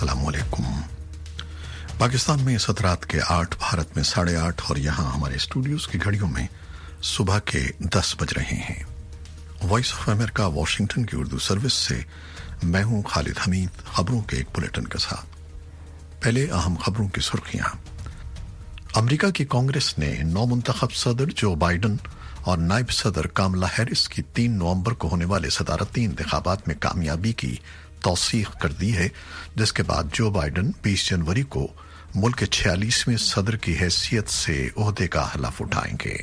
अस्सलाम वालेकुम। पाकिस्तान में इस रात के 8, भारत में 8:30 और यहाँ हमारे स्टूडियोज की घड़ियों में सुबह के 10 बज रहे हैं। वॉइस ऑफ अमेरिका वाशिंगटन की उर्दू सर्विस से मैं हूँ खालिद हमीद, खबरों के एक बुलेटिन के साथ। पहले अहम खबरों की सुर्खियां। अमेरिका की कांग्रेस ने नौमुंतखब सदर जो बाइडन और नायब सदर कामला हैरिस की 3 नवंबर को होने वाले सदारती इंतखाबात में कामयाबी की तौसीक कर दी है, जिसके बाद जो बाइडन 20 जनवरी को मुल्क के 46वें सदर की हैसियत से ओहदे का हलफ उठाएंगे।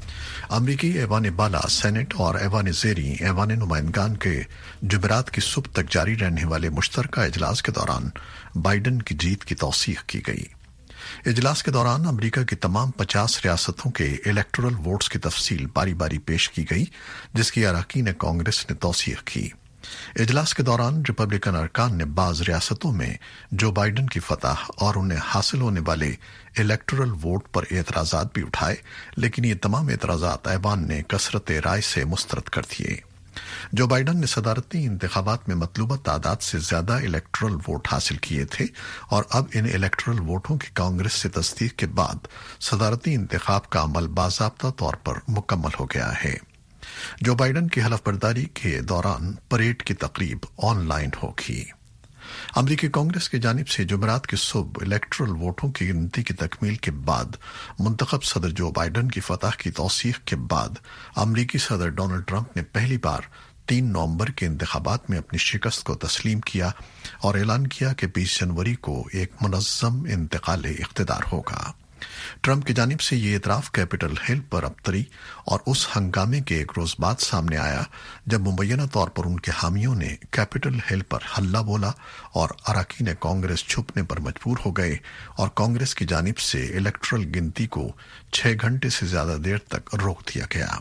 अमरीकी ऐवान बाला सेनेट और ऐवान ज़ेरी ऐवान नुमाइंदगान के जुमेरात की सुबह तक जारी रहने वाले मुश्तरका इजलास के दौरान बाइडन की जीत की तौसीक की गई। इजलास के दौरान अमेरिका की तमाम 50 रियासतों के इलेक्टोरल वोट्स की तफसील बारी बारी पेश की गई, जिसकी अरकान कांग्रेस ने तौसीक की। इजलास के दौरान रिपब्लिकन अरकान ने बाज रियासतों में जो बाइडन की फतह और उन्हें हासिल होने वाले इलेक्टोरल वोट पर एतराजात भी उठाए, लेकिन ये तमाम एतराजात ऐवान ने कसरत राय से मुस्तरद कर दिए। जो बाइडन ने सदारती इंतखाबात में मतलूबा तादाद से ज्यादा इलेक्टोरल वोट हासिल किए थे और अब इन इलेक्टोरल वोटों की कांग्रेस से तस्दीक के बाद सदारती इंतखाब का अमल बाज़ाब्ता तौर पर मुकम्मल हो गया है। जो बाइडन की हलफबरदारी के दौरान परेड की तकरीब ऑनलाइन होगी। अमरीकी कांग्रेस की जानिब से जुमेरात की सुबह इलेक्टोरल वोटों की गिनती की तकमील के बाद मुंतखब सदर जो बाइडन की फतह की तौसीक के बाद अमरीकी सदर डोनाल्ड ट्रंप ने पहली बार 3 नवंबर के इंतखाबात में अपनी शिकस्त को तस्लीम किया और ऐलान किया कि 20 जनवरी को एक मुनज़्ज़म इंतकाल इख्तिदार होगा। ट्रंप की जानिब से ये इतराफ कैपिटल हिल पर अबतरी और उस हंगामे के एक रोज बाद सामने आया जब मुबैना तौर पर उनके हामियों ने कैपिटल हिल पर हल्ला बोला और अरकान कांग्रेस छुपने पर मजबूर हो गए और कांग्रेस की जानिब से इलेक्टोरल गिनती को 6 घंटे से ज्यादा देर तक रोक दिया गया।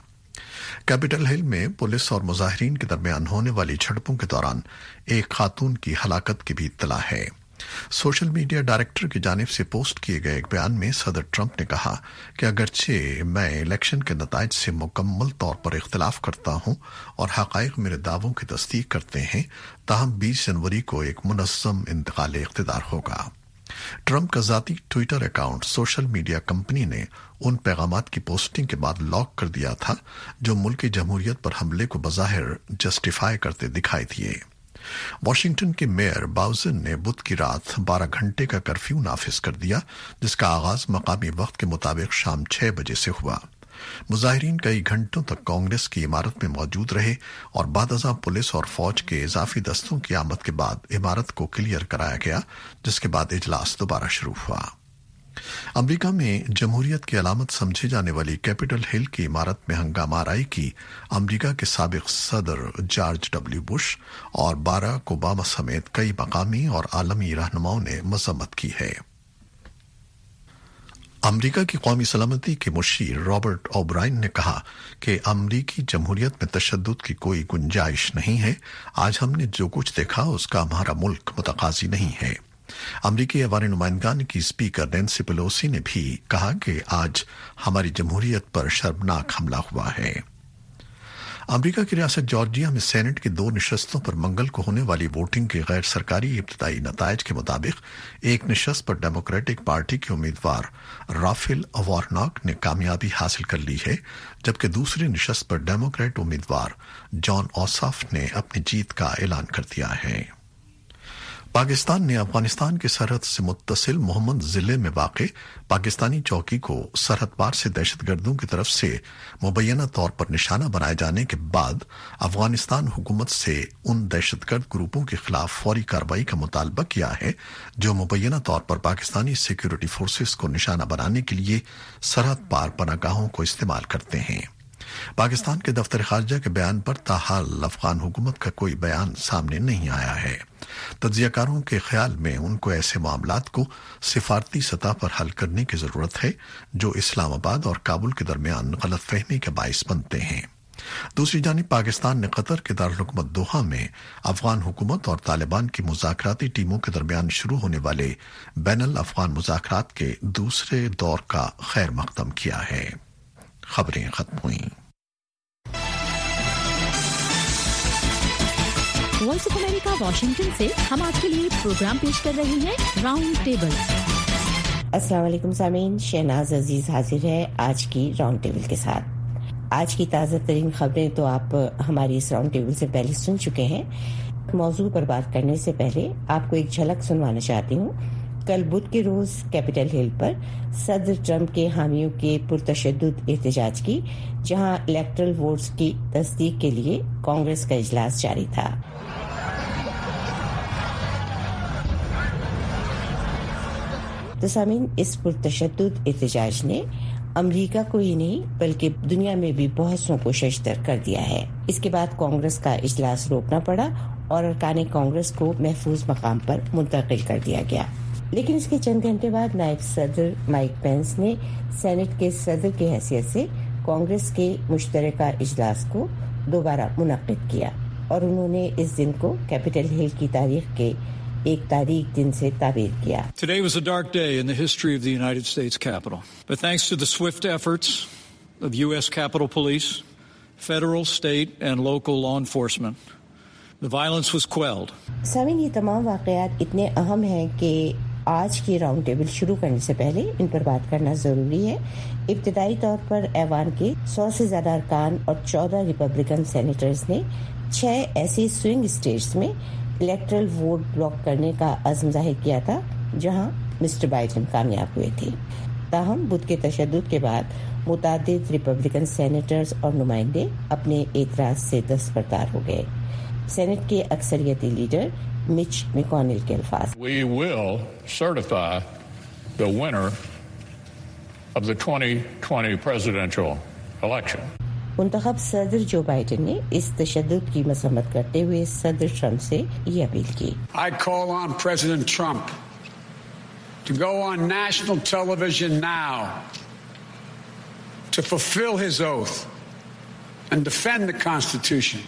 कैपिटल हिल में पुलिस और मुजाहिरीन के दरमियान होने वाली झड़पों के दौरान एक खातून की हलाकत की भी इत्तला है। सोशल मीडिया डायरेक्टर की जानिब से पोस्ट किए गए एक बयान में सदर ट्रंप ने कहा कि अगरचे मैं इलेक्शन के नताइज से मुकम्मल तौर पर इख्तिलाफ करता हूं और हकाइक मेरे दावों की तस्दीक करते हैं, ताहम 20 जनवरी को एक मुनज़्ज़म इंतकाल इख्तिदार होगा। ट्रंप का जाती Twitter account social media company ने उन पैगामात की पोस्टिंग के बाद लॉक कर दिया था जो मुल्क की जमहूरियत पर हमले को बज़ाहिर जस्टिफाई करते दिखाई दिए। वाशिंगटन के मेयर बाउजन ने बुध की रात 12 घंटे का कर्फ्यू नाफिज कर दिया, जिसका आगाज मकामी वक्त के मुताबिक शाम 6 बजे से हुआ। मुजाहिरीन कई घंटों तक कांग्रेस की इमारत में मौजूद रहे और बादअज़ां पुलिस और फौज के इजाफी दस्तों की आमद के बाद इमारत को क्लियर कराया गया, जिसके बाद इजलास दोबारा शुरू हुआ। अमेरिका में जमहूरियत की अलामत समझे जाने वाली कैपिटल हिल की इमारत में हंगामाराई की अमेरिका के साबिक सदर जॉर्ज डब्ल्यू बुश और बाराक ओबामा समेत कई मकामी और आलमी रहनुमाओं ने मजम्मत की है। अमेरिका की कौमी सलामती के मुशीर रॉबर्ट ओब्रायन ने कहा कि अमेरिकी जमहूरियत में तशद्दुद की कोई गुंजाइश नहीं है। आज हमने जो कुछ देखा उसका हमारा मुल्क मुतकाजी नहीं है। अमरीकी ऐवान नुमाइंदगान की स्पीकर नैंसी पेलोसी ने भी कहा कि आज हमारी जमहूरियत पर शर्मनाक हमला हुआ है। अमेरिका की रियासत जॉर्जिया में सेनेट की 2 नशस्तों पर मंगल को होने वाली वोटिंग के गैर सरकारी इब्तदाई नताइज के मुताबिक एक नशस्त पर डेमोक्रेटिक पार्टी के उम्मीदवार राफेल वार्नॉक ने कामयाबी हासिल कर ली है, जबकि दूसरी नशस्त पर डेमोक्रेट उम्मीदवार जॉन ओसॉफ ने अपनी जीत का ऐलान कर दिया है। पाकिस्तान ने अफगानिस्तान की सरहद से मुत्तसिल मोहम्मद जिले में वाक़े पाकिस्तानी चौकी को सरहद पार से दहशतगर्दों की तरफ से मुबैना तौर पर निशाना बनाए जाने के बाद अफगानिस्तान हुकूमत से उन दहशतगर्द ग्रुपों के खिलाफ फौरी कार्रवाई का मुतालबा किया है जो मुबैना तौर पर पाकिस्तानी सिक्योरिटी फोर्सेस को निशाना बनाने के लिए सरहद पार पनाहगाहों को इस्तेमाल करते हैं। पाकिस्तान के दफ्तर खारजा के बयान पर ताहाल अफगान हुकूमत का कोई बयान सामने नहीं आया है। तज्जियाकारों के ख्याल में उनको ऐसे मामलात को सिफारती सतह पर हल करने की जरूरत है जो इस्लामाबाद और काबुल के दरमियान गलतफहमी का बाइस बनते हैं। दूसरी जानिब पाकिस्तान ने कतर के दारुल-हुकूमत दोहा में अफगान हुकूमत और तालिबान की मुज़ाकराती टीमों के दरमियान शुरू होने वाले बैनुल अफगान मुज़ाकरात के दूसरे दौर का खैर मकदम किया है। खबरें खत्म हुई। وائس آف امریکہ واشنگٹن سے ہم آپ کے لیے پروگرام پیش کر رہے ہیں راؤنڈ ٹیبل۔ السلام علیکم سامعین، شہناز عزیز حاضر ہے آج کی راؤنڈ ٹیبل کے ساتھ۔ آج کی تازہ ترین خبریں تو آپ ہماری اس راؤنڈ ٹیبل سے پہلے سن چکے ہیں۔ موضوع پر بات کرنے سے پہلے آپ کو ایک جھلک سنوانا چاہتی ہوں۔ کل بدھ کے روز کیپٹل ہل پر صدر ٹرمپ کے حامیوں کے پرتشدد احتجاج کی، جہاں الیکٹرل ووٹس کی تصدیق کے لیے کانگریس کا اجلاس جاری تھا۔ تو سامعین، اس پرتشدد احتجاج نے امریکہ کو ہی نہیں بلکہ دنیا میں بھی بہت سو کو ششدر کر دیا ہے۔ اس کے بعد کانگریس کا اجلاس روکنا پڑا اور ارکان کانگریس کو محفوظ مقام پر منتقل کر دیا گیا۔ لیکن اس کے چند گھنٹے بعد نائب صدر مائک پینس نے سینٹ کے صدر کی حیثیت سے کانگریس کے مشترکہ اجلاس کو دوبارہ منعقد کیا اور انہوں نے اس دن کو کیپٹل ہل کی تاریخ کے ایک تاریخ دن سے تعبیر کیا۔ Today was a dark day in the history of the United States Capitol. But thanks to the swift efforts of U.S. Capitol Police, federal, state, and local law enforcement, the violence was quelled. سامعین، یہ تمام واقعات اتنے اہم ہیں کہ آج کی راؤنڈ ٹیبل شروع کرنے سے پہلے ان پر بات کرنا ضروری ہے۔ ابتدائی طور پر ایوان کے 100 سے زیادہ ارکان اور 14 ریپبلکن سینیٹرز نے 6 ایسی سوئنگ اسٹیٹس میں الیکٹرل ووٹ بلاک کرنے کا عزم ظاہر کیا تھا جہاں مسٹر بائیڈن کامیاب ہوئے تھے۔ تاہم بدھ کے تشدد کے بعد متعدد ریپبلکن سینیٹرز اور نمائندے اپنے اعتراض سے دستبردار ہو گئے۔ سینٹ کے اکثریتی لیڈر مچ میکونل کے الفاظ: We will certify the winner of the 2020 presidential election. منتخب صدر جو بائیڈن نے اس تشدد کی مذمت کرتے ہوئے صدر ٹرمپ سے یہ اپیل کی: I call on President Trump to go on national television now to fulfill his oath and defend the Constitution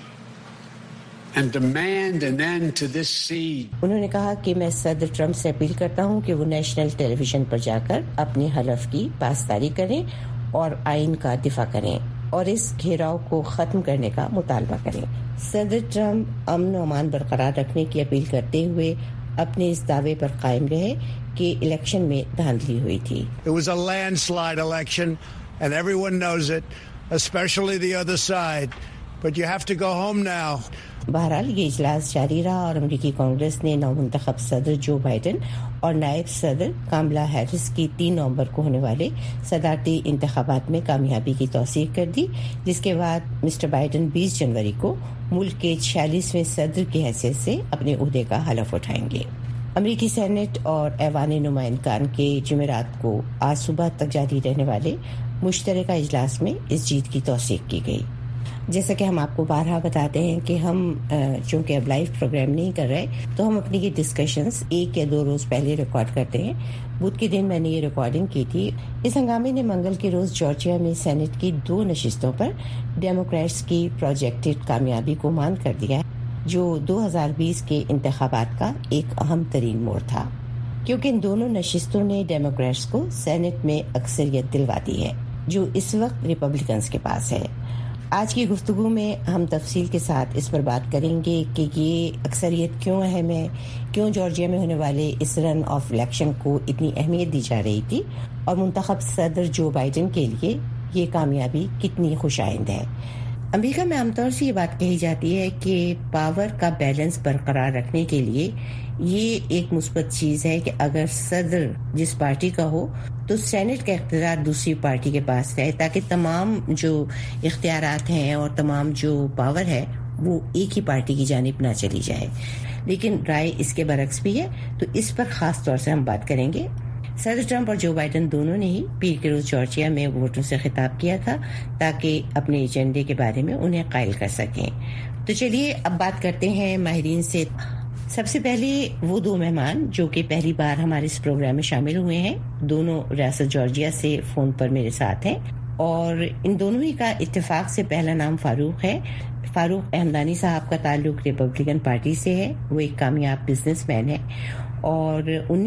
and demand an end to this siege. انہوں نے کہا کہ میں صدر ٹرمپ سے اپیل کرتا ہوں کہ وہ نیشنل ٹیلی ویژن پر جا کر اپنے حلف کی پاسداری کریں اور آئین کا دفاع کریں اور اس گھیراؤ کو ختم کرنے کا مطالبہ کریں۔ صدر ٹرمپ امن و امان برقرار رکھنے کی اپیل کرتے ہوئے اپنے اس دعوے پر قائم رہے کہ الیکشن میں دھاندلی ہوئی تھی۔ It was a landslide election and everyone knows it, especially the other side. But you have to go home now. بہرحال یہ اجلاس جاری رہا اور امریکی کانگریس نے نومنتخب صدر جو بائیڈن اور نائب صدر کاملا ہیرس کی 3 نومبر کو ہونے والے صدارتی انتخابات میں کامیابی کی توثیق کر دی، جس کے بعد مسٹر بائیڈن 20 جنوری کو ملک کے 46ویں صدر کی حیثیت سے اپنے عہدے کا حلف اٹھائیں گے۔ امریکی سینٹ اور ایوان نمائندگان کے جمعرات کو آج صبح تک جاری رہنے والے مشترکہ اجلاس میں اس جیت کی توثیق کی گئی۔ جیسا کہ ہم آپ کو بارہا بتاتے ہیں کہ ہم چونکہ اب لائیو پروگرام نہیں کر رہے تو ہم اپنی یہ ڈسکشنز 1 یا 2 روز پہلے ریکارڈ کرتے ہیں۔ بدھ کے دن میں نے یہ ریکارڈنگ کی تھی۔ اس ہنگامے نے منگل کے روز جارجیا میں سینٹ کی 2 نشستوں پر ڈیموکریٹس کی پروجیکٹڈ کامیابی کو مان کر دیا، جو 2020 کے انتخابات کا ایک اہم ترین موڑ تھا، کیونکہ ان دونوں نشستوں نے ڈیموکریٹس کو سینٹ میں اکثریت دلوا دی ہے جو اس وقت ریپبلکنز کے پاس ہے۔ آج کی گفتگو میں ہم تفصیل کے ساتھ اس پر بات کریں گے کہ یہ اکثریت کیوں اہم ہے، کیوں جارجیا میں ہونے والے اس رن آف الیکشن کو اتنی اہمیت دی جا رہی تھی اور منتخب صدر جو بائیڈن کے لیے یہ کامیابی کتنی خوش آئند ہے۔ امریکہ میں عام طور سے یہ بات کہی جاتی ہے کہ پاور کا بیلنس برقرار رکھنے کے لیے یہ ایک مثبت چیز ہے کہ اگر صدر جس پارٹی کا ہو تو سینٹ کا اقتدار دوسری پارٹی کے پاس رہے، تاکہ تمام جو اختیارات ہیں اور تمام جو پاور ہے وہ ایک ہی پارٹی کی جانب نہ چلی جائے۔ لیکن رائے اس کے برعکس بھی ہے، تو اس پر خاص طور سے ہم بات کریں گے۔ صدر ٹرمپ اور جو بائیڈن دونوں نے ہی پیر کے روز جارجیا میں ووٹروں سے خطاب کیا تھا تاکہ اپنے ایجنڈے کے بارے میں انہیں قائل کر سکیں۔ تو چلیے اب بات کرتے ہیں ماہرین سے۔ سب سے پہلے وہ 2 مہمان جو کہ پہلی بار ہمارے اس پروگرام میں شامل ہوئے ہیں، دونوں ریاست جارجیا سے فون پر میرے ساتھ ہیں اور ان دونوں ہی کا اتفاق سے پہلا نام فاروق ہے۔ فاروق احمدانی صاحب کا تعلق ریپبلکن پارٹی سے ہے، وہ ایک کامیاب بزنس مین ہے اور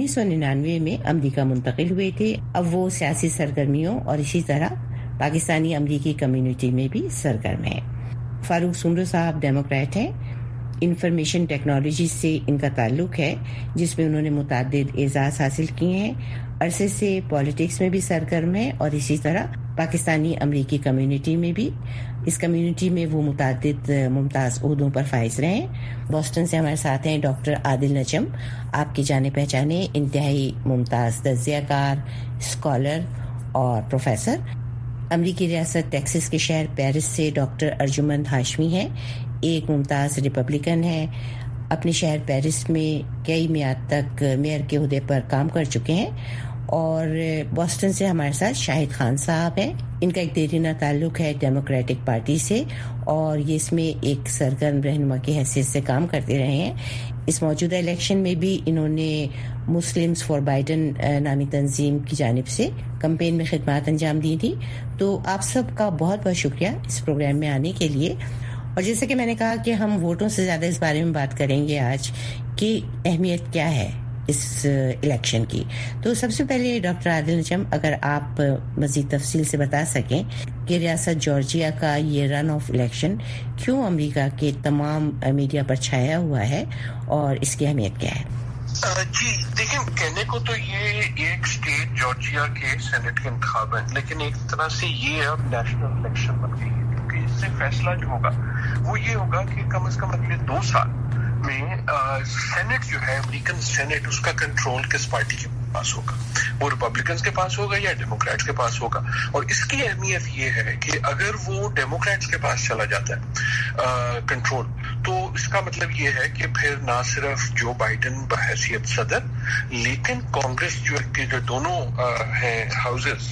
1999 میں امریکہ منتقل ہوئے تھے۔ اب وہ سیاسی سرگرمیوں اور اسی طرح پاکستانی امریکی کمیونٹی میں بھی سرگرم ہیں۔ فاروق سمرو صاحب ڈیموکریٹ ہیں، انفارمیشن ٹیکنالوجی سے ان کا تعلق ہے، جس میں انہوں نے متعدد اعزاز حاصل کیے ہیں. عرصے سے پالیٹکس میں بھی سرگرم ہیں اور اسی طرح پاکستانی امریکی کمیونٹی میں بھی. اس کمیونٹی میں وہ متعدد ممتاز عہدوں پر فائز رہے ہیں. بوسٹن سے ہمارے ساتھ ہیں ڈاکٹر عادل نجم، آپ کی جانے پہچانے انتہائی ممتاز تجزیہ کار، اسکالر اور پروفیسر. امریکی ریاست ٹیکساس کے شہر پیرس سے ڈاکٹر ارجمند ہاشمی ہیں، ایک ممتاز ریپبلکن ہیں. اپنے شہر پیرس میں کئی میعاد تک میئر کے عہدے پر کام کر چکے ہیں. اور بوسٹن سے ہمارے ساتھ شاہد خان صاحب ہیں. ان کا ایک دیرینہ تعلق ہے ڈیموکریٹک پارٹی سے اور یہ اس میں ایک سرگرم رہنما کی حیثیت سے کام کرتے رہے ہیں. اس موجودہ الیکشن میں بھی انہوں نے مسلمز فار بائیڈن نامی تنظیم کی جانب سے کمپین میں خدمات انجام دی تھی. تو آپ سب کا بہت بہت شکریہ اس پروگرام میں آنے کے لیے. اور جیسے کہ میں نے کہا کہ ہم ووٹوں سے زیادہ اس بارے میں بات کریں گے آج کہ اہمیت کیا ہے اس الیکشن کی. تو سب سے پہلے ڈاکٹر عادل نجم، اگر آپ مزید تفصیل سے بتا سکیں کہ ریاست جارجیا کا یہ رن آف الیکشن کیوں امریکہ کے تمام میڈیا پر چھایا ہوا ہے اور اس کی اہمیت کیا ہے؟ جی دیکھیں، کہنے کو تو یہ ایک اسٹیٹ جارجیا کے سینٹ کے انتخاب ہیں، لیکن ایک طرح سے یہ اب نیشنل الیکشن بن گئی ہے، کیونکہ اس سے فیصلہ جو ہوگا وہ یہ ہوگا کہ کم از کم اگلے 2 سال میں سینٹ جو ہے، امریکن سینٹ، اس کا کنٹرول کس پارٹی کے پاس ہوگا. وہ ریپبلکنز کے پاس ہوگا یا ڈیموکریٹس کے پاس ہوگا. اور اس کی اہمیت یہ ہے کہ اگر وہ ڈیموکریٹس کے پاس چلا جاتا ہے کنٹرول، تو اس کا مطلب یہ ہے کہ پھر نہ صرف جو بائیڈن بحیثیت صدر، لیکن کانگریس جو دونوں ہیں ہاؤس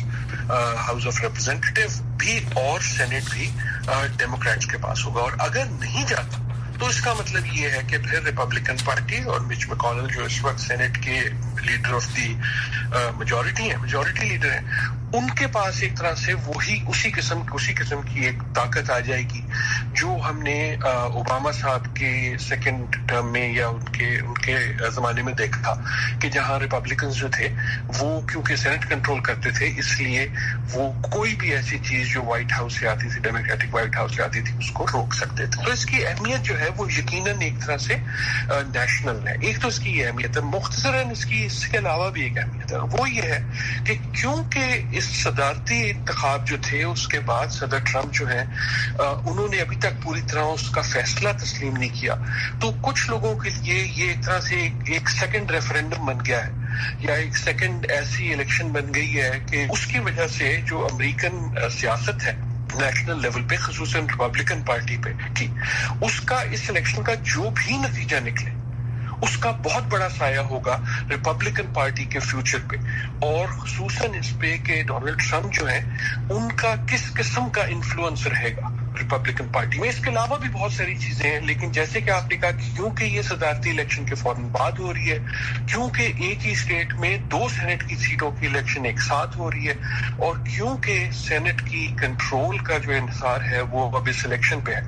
آف ریپرزینٹیٹیو بھی اور سینٹ بھی ڈیموکریٹس کے پاس ہوگا. اور اگر نہیں جاتا تو اس کا مطلب یہ ہے کہ پھر ریپبلکن پارٹی اور مچ میکونل جو اس وقت سینٹ کے leader of the majority leader ہیں، ان کے پاس ایک طرح سے وہی اسی قسم کی ایک طاقت آ جائے گی جو ہم نے اوباما صاحب کے سیکنڈ ٹرم میں یا ان کے زمانے میں دیکھا کہ جہاں ریپبلکنز جو تھے وہ کیونکہ سینٹ کنٹرول کرتے تھے، اس لیے وہ کوئی بھی ایسی چیز جو وائٹ ہاؤس سے آتی تھی، ڈیموکریٹک وائٹ ہاؤس سے آتی تھی، اس کو روک سکتے تھے. تو اس کی اہمیت جو ہے وہ یقیناً ایک طرح سے نیشنل ہے. ایک تو اس کی یہ اہمیت ہے، مختصراً اس کے علاوہ بھی ایک اہمیت ہے، وہ یہ ہے کہ کیونکہ اس صدارتی انتخاب جو تھے اس کے بعد صدر ٹرمپ جو ہیں انہوں نے ابھی تک پوری طرح اس کا فیصلہ تسلیم نہیں کیا، تو کچھ لوگوں کے لیے یہ ایک طرح سے ایک سیکنڈ ریفرینڈم بن گیا ہے یا ایک سیکنڈ ایسی الیکشن بن گئی ہے کہ اس کی وجہ سے جو امریکن سیاست ہے نیشنل لیول پہ، خصوصاً ریپبلکن پارٹی پہ کی، اس کا اس الیکشن کا جو بھی نتیجہ نکلے اس کا بہت بڑا سایہ ہوگا ریپبلکن پارٹی کے فیوچر پہ، اور خصوصاً اس پہ کہ ڈونلڈ ٹرمپ جو ہیں ان کا کس قسم کا انفلوئنس رہے گا ریپبلکن پارٹی میں. اس کے علاوہ بھی بہت ساری چیزیں ہیں، لیکن جیسے کہ آپ نے کہا کیونکہ یہ صدارتی الیکشن کے فوراً بعد ہو رہی ہے، کیونکہ ایک ہی اسٹیٹ میں 2 سینٹ کی سیٹوں کی الیکشن ایک ساتھ ہو رہی ہے، اور کیونکہ سینٹ کی کنٹرول کا جو انحصار ہے وہ اب اس الیکشن پہ ہے،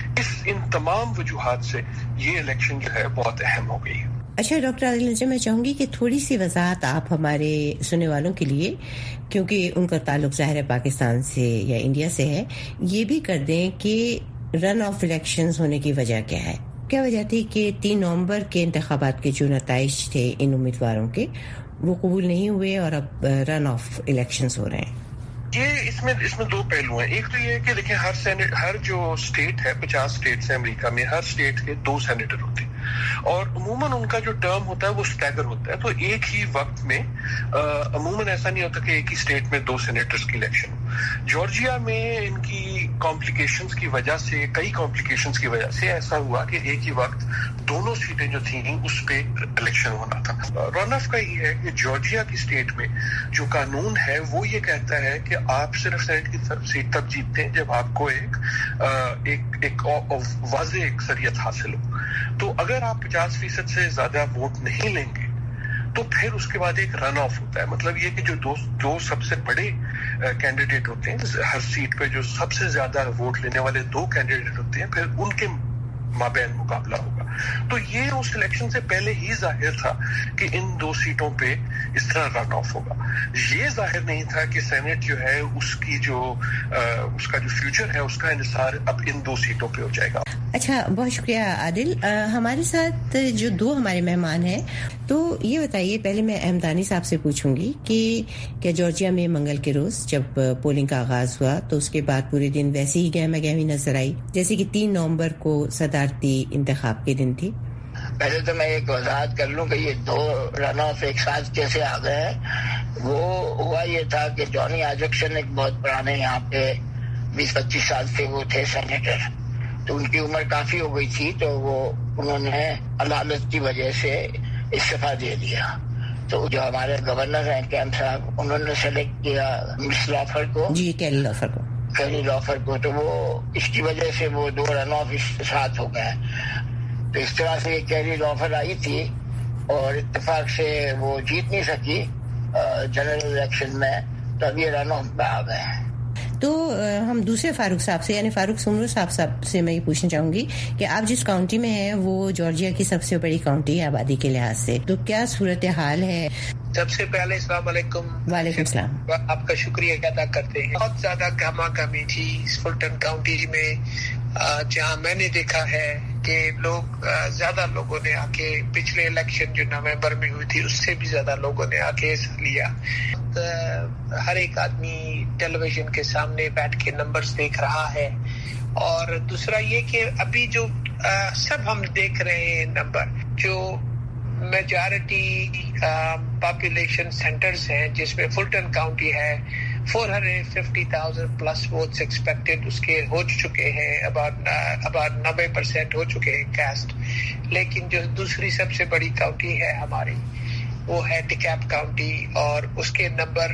ان تمام وجوہات سے یہ الیکشن جو ہے بہت اہم ہو گئی ہے. اچھا ڈاکٹر عادل نجم، میں چاہوں گی کہ تھوڑی سی وضاحت آپ ہمارے سننے والوں کے لیے، کیونکہ ان کا تعلق ظاہر ہے پاکستان سے یا انڈیا سے ہے، یہ بھی کر دیں کہ رن آف الیکشنز ہونے کی وجہ کیا ہے. کیا وجہ تھی کہ 3 نومبر کے انتخابات کے جو نتائج تھے ان امیدواروں کے وہ قبول نہیں ہوئے اور اب رن آف الیکشنز ہو رہے ہیں؟ یہ اس میں 2 پہلو ہیں. ایک تو یہ ہے کہ دیکھیں ہر جو اسٹیٹ ہے، 50 اسٹیٹس ہیں امریکہ میں، ہر اسٹیٹ کے 2 سینیٹر ہوتے ہیں اور عموماً ان کا جو ٹرم ہوتا ہے وہ اسٹیگر ہوتا ہے. تو ایک ہی وقت میں عموماً ایسا نہیں ہوتا کہ ایک ہی اسٹیٹ میں 2 سینیٹرز کی الیکشن ہو. جارجیا میں ان کی کئی کمپلیکیشنز کی وجہ سے ایسا ہوا کہ ایک ہی وقت دونوں سیٹیں جو تھیں اس پہ الیکشن ہونا تھا. رن آف کا یہ ہے کہ جارجیا کی اسٹیٹ میں جو قانون ہے وہ یہ کہتا ہے کہ آپ صرف سینٹ کی سیٹ تب جیتتے ہیں جب آپ کو ایک واضح اکثریت حاصل ہو. تو اگر آپ 50% سے زیادہ ووٹ نہیں لیں گے تو پھر اس کے بعد ایک رن آف ہوتا ہے. مطلب یہ کہ جو دو سب سے بڑے کینڈیڈیٹ ہوتے ہیں ہر سیٹ پہ، جو سب سے زیادہ ووٹ لینے والے 2 کینڈیڈیٹ ہوتے ہیں، پھر ان کے مابین مقابلہ ہوگا. تو یہ اس الیکشن سے پہلے ہی ظاہر تھا کہ ان 2 سیٹوں پہ اس طرح رن آف ہوگا. یہ ظاہر نہیں تھا کہ سینٹ جو ہے اس کا جو فیوچر ہے اس کا انحصار اب ان 2 سیٹوں پہ ہو جائے گا. اچھا، بہت شکریہ عادل. ہمارے ساتھ جو 2 ہمارے مہمان ہیں، تو یہ بتائیے، پہلے میں احمدانی صاحب سے پوچھوں گی کہ کیا جارجیا میں منگل کے روز جب پولنگ کا آغاز ہوا تو اس کے بعد پورے دن ویسے ہی گہما گہمی نظر آئی جیسے کہ 3 نومبر کو صدارتی انتخاب کے دن تھی؟ پہلے تو میں ایک وضاحت کر لوں کہ یہ 2 رن آف ایک ساتھ کیسے آ گئے ہیں. وہ ہوا یہ تھا کہ جانی آجکشن ایک بہت پرانے یہاں پہ 20-25 سال سے وہ تھے سینیٹر، تو ان کی عمر کافی ہو گئی تھی، تو انہوں نے علالت کی وجہ سے استعفیٰ دے دیا. تو جو ہمارے گورنر ہیں کیمپ صاحب، انہوں نے سلیکٹ کیا مس لافر کو، جی کیری لافر کو، تو وہ اس کی وجہ سے وہ 2 رن آف اس کے ساتھ ہو گئے. تو اس طرح سے کیری لافر آئی تھی اور اتفاق سے وہ جیت نہیں سکی جنرل الیکشن میں، تو اب یہ رن آف میں آ گئے ہیں. تو ہم دوسرے فاروق صاحب سے، یعنی فاروق سمرو صاحب سے میں یہ پوچھنا چاہوں گی کہ آپ جس کاؤنٹی میں ہیں وہ جارجیا کی سب سے بڑی کاؤنٹی ہے آبادی کے لحاظ سے، تو کیا صورتحال ہے؟ سب سے پہلے السلام علیکم. وعلیکم السلام. آپ کا شکریہ ادا کرتے ہیں. بہت زیادہ گہما گہمی تھی فلٹن کاؤنٹی میں، جہاں میں نے دیکھا ہے کہ زیادہ لوگوں نے آ کے پچھلے الیکشن جو نومبر میں ہوئی تھی اس سے بھی زیادہ لوگوں نے آ کے حصہ لیا. ہر ایک آدمی ٹیلی ویژن کے سامنے بیٹھ کے نمبرز دیکھ رہا ہے. اور دوسرا یہ کہ ابھی جو سب ہم دیکھ رہے ہیں نمبر، جو میجارٹی پاپولیشن سینٹرز ہیں جس میں فلٹن کاؤنٹی ہے، 450,000 پلس ووٹس ایکسپیکٹڈ اس کے ہو چکے ہیں، about 90% ہو چکے ہیں کاسٹ. لیکن جو دوسری سب سے بڑی کاؤنٹی ہے ہماری وہ ہے ڈیکاپ کاؤنٹی، اور اس کے نمبر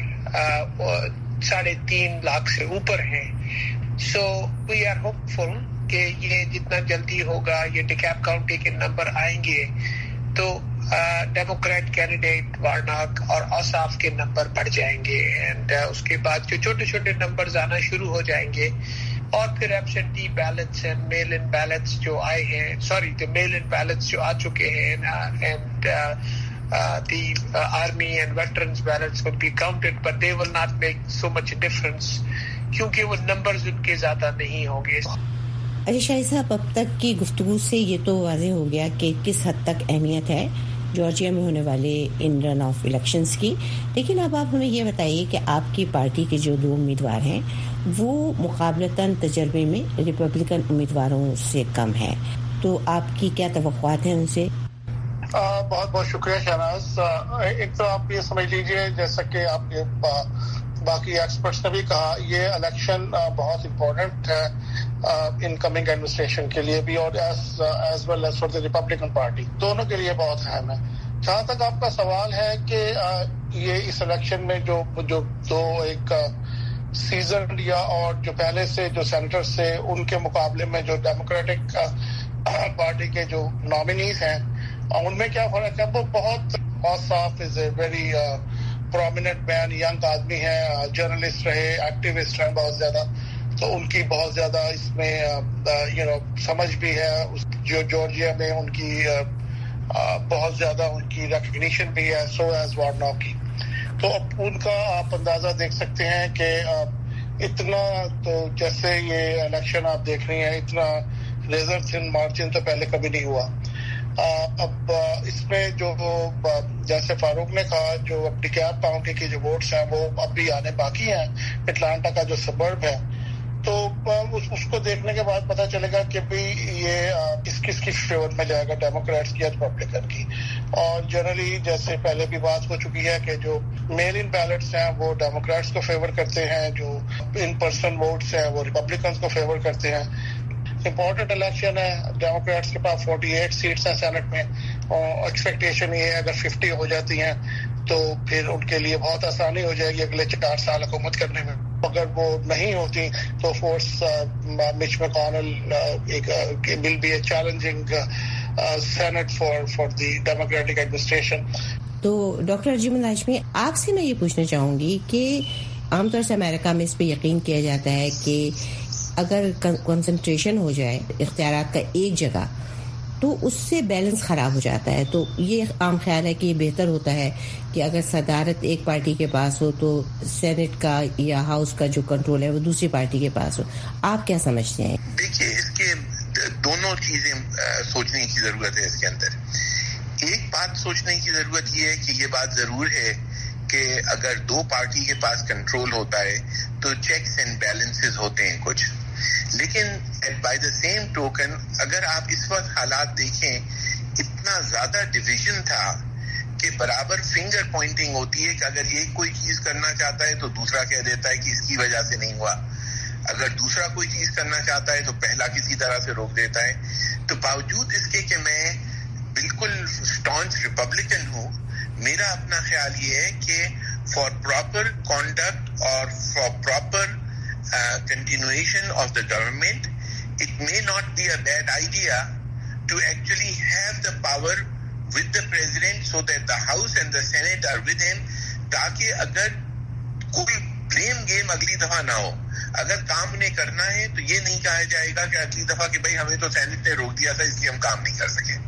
3.5 لاکھ سے اوپر ہیں. سو وی آر ہوپ فل کہ یہ جتنا جلدی ہوگا یہ ڈیکاپ کاؤنٹی کے نمبر آئیں گے تو ڈیموکریٹ کینڈیڈیٹ وارناک اور اوصاف کے نمبر بڑھ جائیں گے. اینڈ اس کے بعد جو چھوٹے چھوٹے نمبرز آنا شروع ہو جائیں گے، اور پھر absentee ballots and mail in ballots جو آئے ہیں، میل ان بیلٹس جو آ چکے ہیں، and the army and veterans ballots will be counted, but they will not make so much difference کیونکہ وہ نمبرز ان کے زیادہ نہیں ہوں گے. اچھا شاہی صاحب، اب تک کی گفتگو سے یہ تو واضح ہو گیا کہ کس حد تک اہمیت ہے جارجیا میں ہونے والے ان رن آف الیکشنز کی، لیکن اب آپ ہمیں یہ بتائیے کہ آپ کی پارٹی کے جو 2 امیدوار ہیں وہ مقابلتاً تجربے میں ریپبلکن امیدواروں سے کم ہیں، تو آپ کی کیا توقعات ہیں ان سے؟ بہت بہت شکریہ شہناز. ایک تو آپ یہ سمجھ لیجئے، جیسا کہ آپ کے باقی ایکسپرٹس نے بھی کہا، یہ الیکشن بہت امپورٹنٹ ہے ان کمنگ ایڈمنسٹریشن کے لیے بھی، اور as well as for the Republican party, دونوں کے لیے بہت اہم ہے. جہاں تک آپ کا سوال ہے کہ یہ اس الیکشن میں جو 2 ایک سیزنڈ یا اور جو پہلے سے جو سینیٹرز سے ان کے مقابلے میں جو ڈیموکریٹک پارٹی کے جو نامینیز ہیں ان میں کیا فرق ہے، وہ بہت صاف، is a very prominent man, young آدمی ہے، جرنلسٹ رہے، ایکٹیوسٹ ہیں بہت زیادہ، تو ان کی بہت زیادہ اس میں سمجھ بھی ہے. جو جارجیا میں ان کی بہت زیادہ ان کی ریکگنیشن بھی ہے، سو ایز وارناک کی. تو اب ان کا آپ اندازہ دیکھ سکتے ہیں کہ اتنا، تو جیسے یہ الیکشن آپ دیکھ رہی ہیں، اتنا ریزر تھن مارجن تو پہلے کبھی نہیں ہوا. اب اس میں جو جیسے فاروق نے کہا، جو اب ڈیکاپ کاؤنٹی کے جو ووٹس ہیں وہ اب بھی آنے باقی ہیں، اٹلانٹا کا جو سبرب ہے، تو اس کو دیکھنے کے بعد پتہ چلے گا کہ بھی یہ کس کی فیور میں جائے گا، ڈیموکریٹس کی یا ریپبلکن کی. اور جنرلی جیسے پہلے بھی بات ہو چکی ہے کہ جو میل ان بیلٹس ہیں وہ ڈیموکریٹس کو فیور کرتے ہیں، جو ان پرسن ووٹس ہیں وہ ریپبلکنس کو فیور کرتے ہیں. امپورٹنٹ الیکشن ہے، ڈیموکریٹس کے پاس 48 سیٹس ہیں سینٹ میں، اور ایکسپیکٹیشن یہ ہے اگر 50 ہو جاتی ہیں تو پھر ان کے لیے بہت آسانی ہو جائے گی اگلے 4 سال حکومت کرنے میں. اگر وہ نہیں ہوتی تو force Mitch McConnell will be a challenging senate for the Democratic administration. تو ڈاکٹر ارجمند ہاشمی، آپ سے میں یہ پوچھنا چاہوں گی کہ عام طور سے امریکہ میں اس پہ یقین کیا جاتا ہے کہ اگر کنسنٹریشن ہو جائے اختیارات کا ایک جگہ تو اس سے بیلنس خراب ہو جاتا ہے. تو یہ عام خیال ہے کہ یہ بہتر ہوتا ہے کہ اگر صدارت ایک پارٹی کے پاس ہو تو سینٹ کا یا ہاؤس کا جو کنٹرول ہے وہ دوسری پارٹی کے پاس ہو. آپ کیا سمجھتے ہیں؟ دیکھیے اس کے دونوں چیزیں سوچنے کی ضرورت ہے. اس کے اندر ایک بات سوچنے کی ضرورت یہ ہے کہ یہ بات ضرور ہے کہ اگر دو پارٹی کے پاس کنٹرول ہوتا ہے تو چیکس اینڈ بیلنسز ہوتے ہیں کچھ، لیکن بائی دا سیم ٹوکن اگر آپ اس وقت حالات دیکھیں اتنا زیادہ ڈویژن تھا کہ برابر فنگر پوائنٹنگ ہوتی ہے کہ اگر ایک کوئی چیز کرنا چاہتا ہے تو دوسرا کہہ دیتا ہے کہ اس کی وجہ سے نہیں ہوا، اگر دوسرا کوئی چیز کرنا چاہتا ہے تو پہلا کسی طرح سے روک دیتا ہے. تو باوجود اس کے کہ میں بالکل اسٹانچ ریپبلکن ہوں، میرا اپنا خیال یہ ہے کہ فار پراپر کانڈکٹ اور for proper continuation of the government, it may not be a bad idea to actually have the power with the president so that the House and the Senate are with him, تاکہ اگر کوئی blame game اگلی دفعہ نہ ہو. اگر کام انہیں کرنا ہے تو یہ نہیں کہا جائے گا کہ اگلی دفعہ کہ بھائی ہمیں تو سینٹ نے روک دیا تھا اس لیے ہم کام نہیں کر سکے.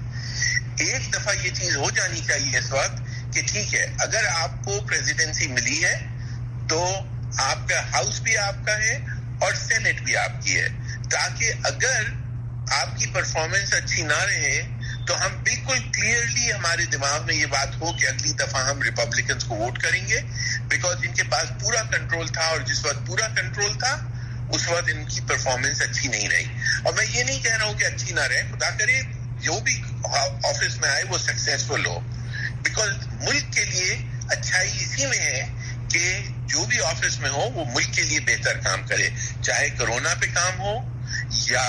ایک دفعہ یہ چیز ہو جانی چاہیے اس وقت کہ ٹھیک ہے اگر آپ کو پریزیڈنسی ملی ہے تو آپ کا ہاؤس بھی آپ کا ہے اور سینٹ بھی آپ کی ہے، تاکہ اگر آپ کی پرفارمنس اچھی نہ رہے تو ہم بالکل کلیئرلی ہمارے دماغ میں یہ بات ہو کہ اگلی دفعہ ہم ریپبلکنس کو ووٹ کریں گے، بیکاز ان کے پاس پورا کنٹرول تھا اور جس وقت پورا کنٹرول تھا اس وقت ان کی پرفارمنس اچھی نہیں رہی. اور میں یہ نہیں کہہ رہا ہوں کہ اچھی نہ رہے، خدا کرے جو بھی آفس میں آئے وہ سکسیسفل ہو، بیکاز ملک کے لیے اچھائی اسی میں ہے کہ جو بھی آفس میں ہو وہ ملک کے لیے بہتر کام کرے، چاہے کرونا پہ کام ہو یا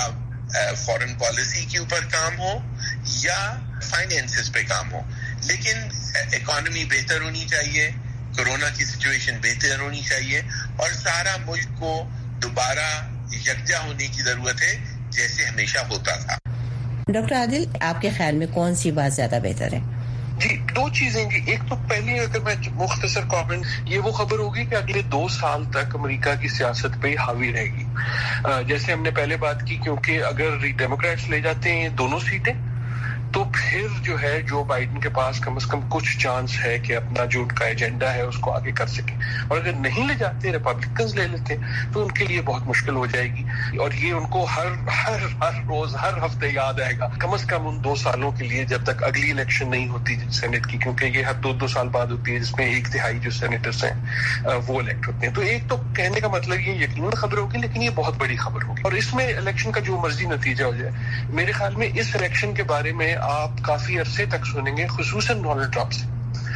فارن پالیسی کے اوپر کام ہو یا فائنینسز پہ کام ہو. لیکن اکانومی بہتر ہونی چاہیے، کرونا کی سچویشن بہتر ہونی چاہیے اور سارا ملک کو دوبارہ یکجا ہونے کی ضرورت ہے جیسے ہمیشہ ہوتا تھا. ڈاکٹر عادل، آپ کے خیال میں کون سی بات زیادہ بہتر ہے؟ جی دو چیزیں جی. ایک تو پہلی اگر میں مختصر کامنٹ، یہ وہ خبر ہوگی کہ اگلے 2 سال تک امریکہ کی سیاست پہ حاوی رہے گی. جیسے ہم نے پہلے بات کی، کیونکہ اگر ڈیموکریٹس لے جاتے ہیں دونوں سیٹیں تو پھر جو ہے جو بائیڈن کے پاس کم از کم کچھ چانس ہے کہ اپنا جو ان کا ایجنڈا ہے اس کو آگے کر سکیں، اور اگر نہیں لے جاتے ریپبلکنز لے لیتے تو ان کے لیے بہت مشکل ہو جائے گی. اور یہ ان کو ہر روز ہر ہفتے یاد آئے گا کم از کم ان 2 سالوں کے لیے جب تک اگلی الیکشن نہیں ہوتی سینٹ کی، کیونکہ یہ ہر 2 سال بعد ہوتی ہے جس میں 1/3 جو سینیٹرز ہیں وہ الیکٹ ہوتے ہیں. تو ایک تو کہنے کا مطلب یہ یقیناً خبر ہوگی، لیکن یہ بہت بڑی خبر ہوگی اور اس میں الیکشن کا جو مرضی نتیجہ ہو جائے. میرے خیال میں اس الیکشن کے بارے میں آپ کافی عرصے تک سنیں گے، خصوصاً ڈونلڈ ٹرمپ سے،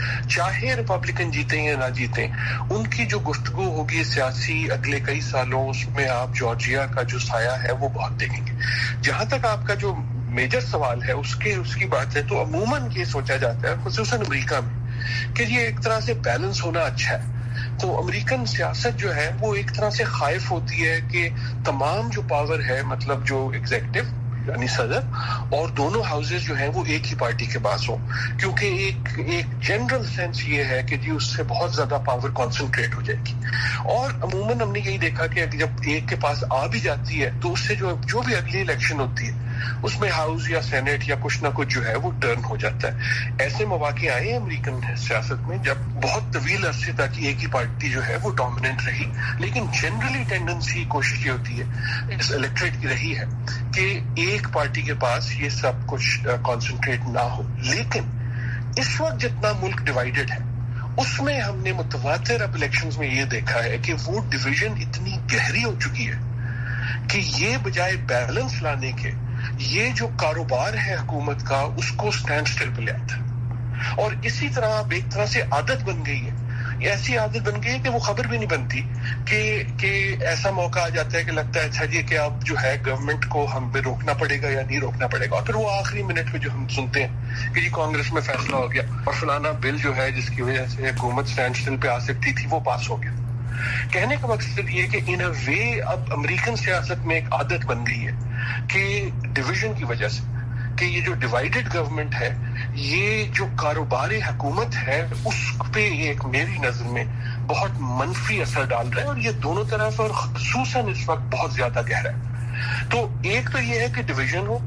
چاہے ریپبلکن جیتے یا نہ جیتے، ان کی جو گفتگو ہوگی سیاسی اگلے کئی سالوں، اس میں آپ جارجیا کا جو سایہ ہے وہ بہت دیکھیں گے. جہاں تک آپ کا جو میجر سوال ہے اس کی بات ہے تو عموماً یہ سوچا جاتا ہے خصوصاً امریکہ میں کہ یہ ایک طرح سے بیلنس ہونا اچھا ہے. تو امریکن سیاست جو ہے وہ ایک طرح سے خائف ہوتی ہے کہ تمام جو پاور ہے، مطلب جو ایگزیکٹو یعنی صدر اور دونوں ہاؤسز جو ہیں وہ ایک ہی پارٹی کے پاس ہوں، کیونکہ ایک جنرل سینس یہ ہے کہ جی اس سے بہت زیادہ پاور کانسنٹریٹ ہو جائے گی. اور عموماً ہم نے یہی دیکھا کہ جب ایک کے پاس آ بھی جاتی ہے تو اس سے جو بھی اگلی الیکشن ہوتی ہے اس میں ہاؤس یا سینٹ یا کچھ نہ کچھ جو ہے وہ ٹرن ہو جاتا ہے. ایسے مواقع آئے ہیں امریکن سیاست میں جب بہت طویل عرصے تک ایک ہی پارٹی جو ہے وہ ڈومیننٹ رہی، لیکن جنرلی ٹینڈنسی کوشش یہ ہوتی ہے اس الیکٹریٹ کی رہی ہے کہ ایک پارٹی کے پاس یہ سب کچھ کانسنٹریٹ نہ ہو. لیکن اس وقت جتنا ملک ڈیوائیڈڈ ہے اس میں ہم نے متواتر اب الیکشنز میں یہ دیکھا ہے کہ وہ ڈویژن اتنی گہری ہو چکی ہے کہ یہ بجائے بیلنس لانے کے یہ جو کاروبار ہے حکومت کا اس کو سٹینڈ سٹل پہ لے آتا ہے. اور اسی طرح اب ایک طرح سے عادت بن گئی ہے، ایسی عادت بن گئی ہے کہ وہ خبر بھی نہیں بنتی کہ ایسا موقع آ جاتا ہے کہ لگتا ہے اچھا جی کہ اب جو ہے گورنمنٹ کو ہم پہ روکنا پڑے گا یا نہیں روکنا پڑے گا، اور پھر وہ آخری منٹ پہ جو ہم سنتے ہیں کہ جی کانگریس میں فیصلہ ہو گیا اور فلانا بل جو ہے جس کی وجہ سے حکومت سٹینڈ سٹل پہ آ سکتی تھی وہ پاس ہو گیا. کہنے کا مقصد یہ کہ ان اے وے اب امریکن سیاست میں ایک عادت بن گئی ہے کہ ڈویژن کی وجہ سے کہ یہ جو ڈیوائیڈڈ گورنمنٹ ہے، یہ جو کاروباری حکومت ہے اس پہ ایک میری نظر میں بہت منفی اثر ڈال رہا ہے، اور یہ دونوں طرف اور خصوصاً اس وقت بہت زیادہ گہرا ہے. تو ایک تو یہ ہے کہ ڈویژن ہو،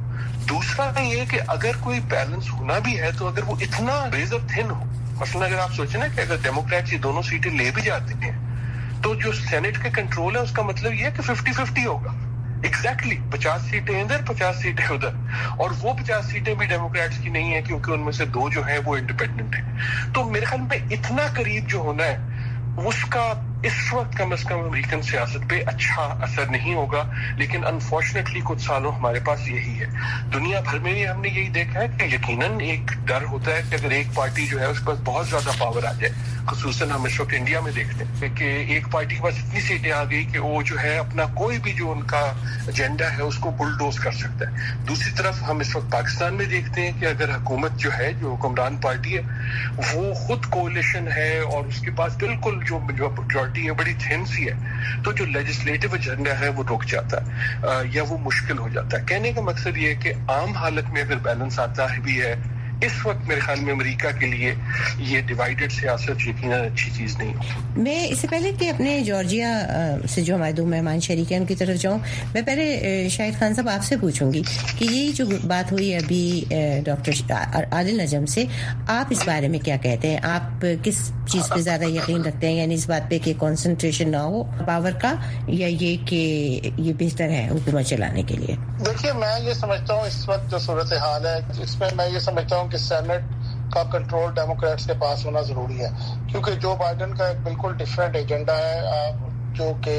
دوسرا یہ کہ اگر کوئی بیلنس ہونا بھی ہے تو اگر وہ اتنا ریزر تھن ہو، مثلا اگر آپ سوچیں نا کہ اگر ڈیموکریٹس یہ دونوں سیٹیں لے بھی جاتے ہیں تو جو سینٹ کے کنٹرول ہے اس کا مطلب یہ ہے کہ 50-50 ہوگا، ایگزیکٹلی 50 سیٹیں ادھر 50 سیٹیں ادھر، اور وہ 50 سیٹیں بھی ڈیموکریٹس کی نہیں ہیں کیونکہ ان میں سے 2 جو ہیں وہ انڈیپینڈنٹ ہیں. تو میرے خیال میں اتنا قریب جو ہونا ہے اس کا اس وقت کم از کم امریکن سیاست پہ اچھا اثر نہیں ہوگا. لیکن انفارچونیٹلی کچھ سالوں ہمارے پاس یہی ہے. دنیا بھر میں ہم نے یہی دیکھا ہے کہ یقیناً ایک ڈر ہوتا ہے کہ اگر ایک پارٹی جو ہے اس کے پاس بہت زیادہ پاور آ جائے، خصوصاً ہم اس وقت انڈیا میں دیکھتے ہیں کہ ایک پارٹی کے پاس اتنی سیٹیں آ گئی کہ وہ جو ہے اپنا کوئی بھی جو ان کا ایجنڈا ہے اس کو بلڈوز کر سکتا ہے. دوسری طرف ہم اس وقت پاکستان میں دیکھتے ہیں کہ اگر حکومت جو ہے جو حکمران پارٹی ہے وہ خود کولیشن ہے اور اس کے پاس بالکل جو میجورٹی ہے بڑی تھن سی ہے، تو جو لیجسلیٹو ایجنڈا ہے وہ رک جاتا ہے یا وہ مشکل ہو جاتا ہے. کہنے کا مقصد یہ ہے کہ عام حالت میں اگر بیلنس آتا ہے بھی ہے اس وقت میرے خیال میں امریکہ کے لیے یہ ڈیوائیڈڈ سیاست یقیناً اچھی چیز نہیں ہوتی. میں اس سے پہلے کہ اپنے جارجیا سے جو ہمارے 2 مہمان شریک ہیں ان کی طرف جاؤں، میں پہلے شاہد خان صاحب آپ سے پوچھوں گی کہ یہ جو بات ہوئی ابھی ڈاکٹر عادل نجم سے، آپ اس بارے میں کیا کہتے ہیں؟ آپ کس چیز پہ زیادہ یقین رکھتے ہیں، یعنی اس بات پہ کہ کنسنٹریشن نہ ہو پاور کا، یا یہ کہ یہ بہتر ہے حکومت چلانے کے لیے؟ دیکھیے میں یہ سمجھتا ہوں اس وقت جو صورتحال ہے اس میں میں یہ سمجھتا ہوں کہ سینٹ کا کنٹرول ڈیموکریٹس کے پاس ہونا ضروری ہے، کیونکہ جو بائیڈن کا ایک بالکل ڈفرینٹ ایجنڈا ہے جو کہ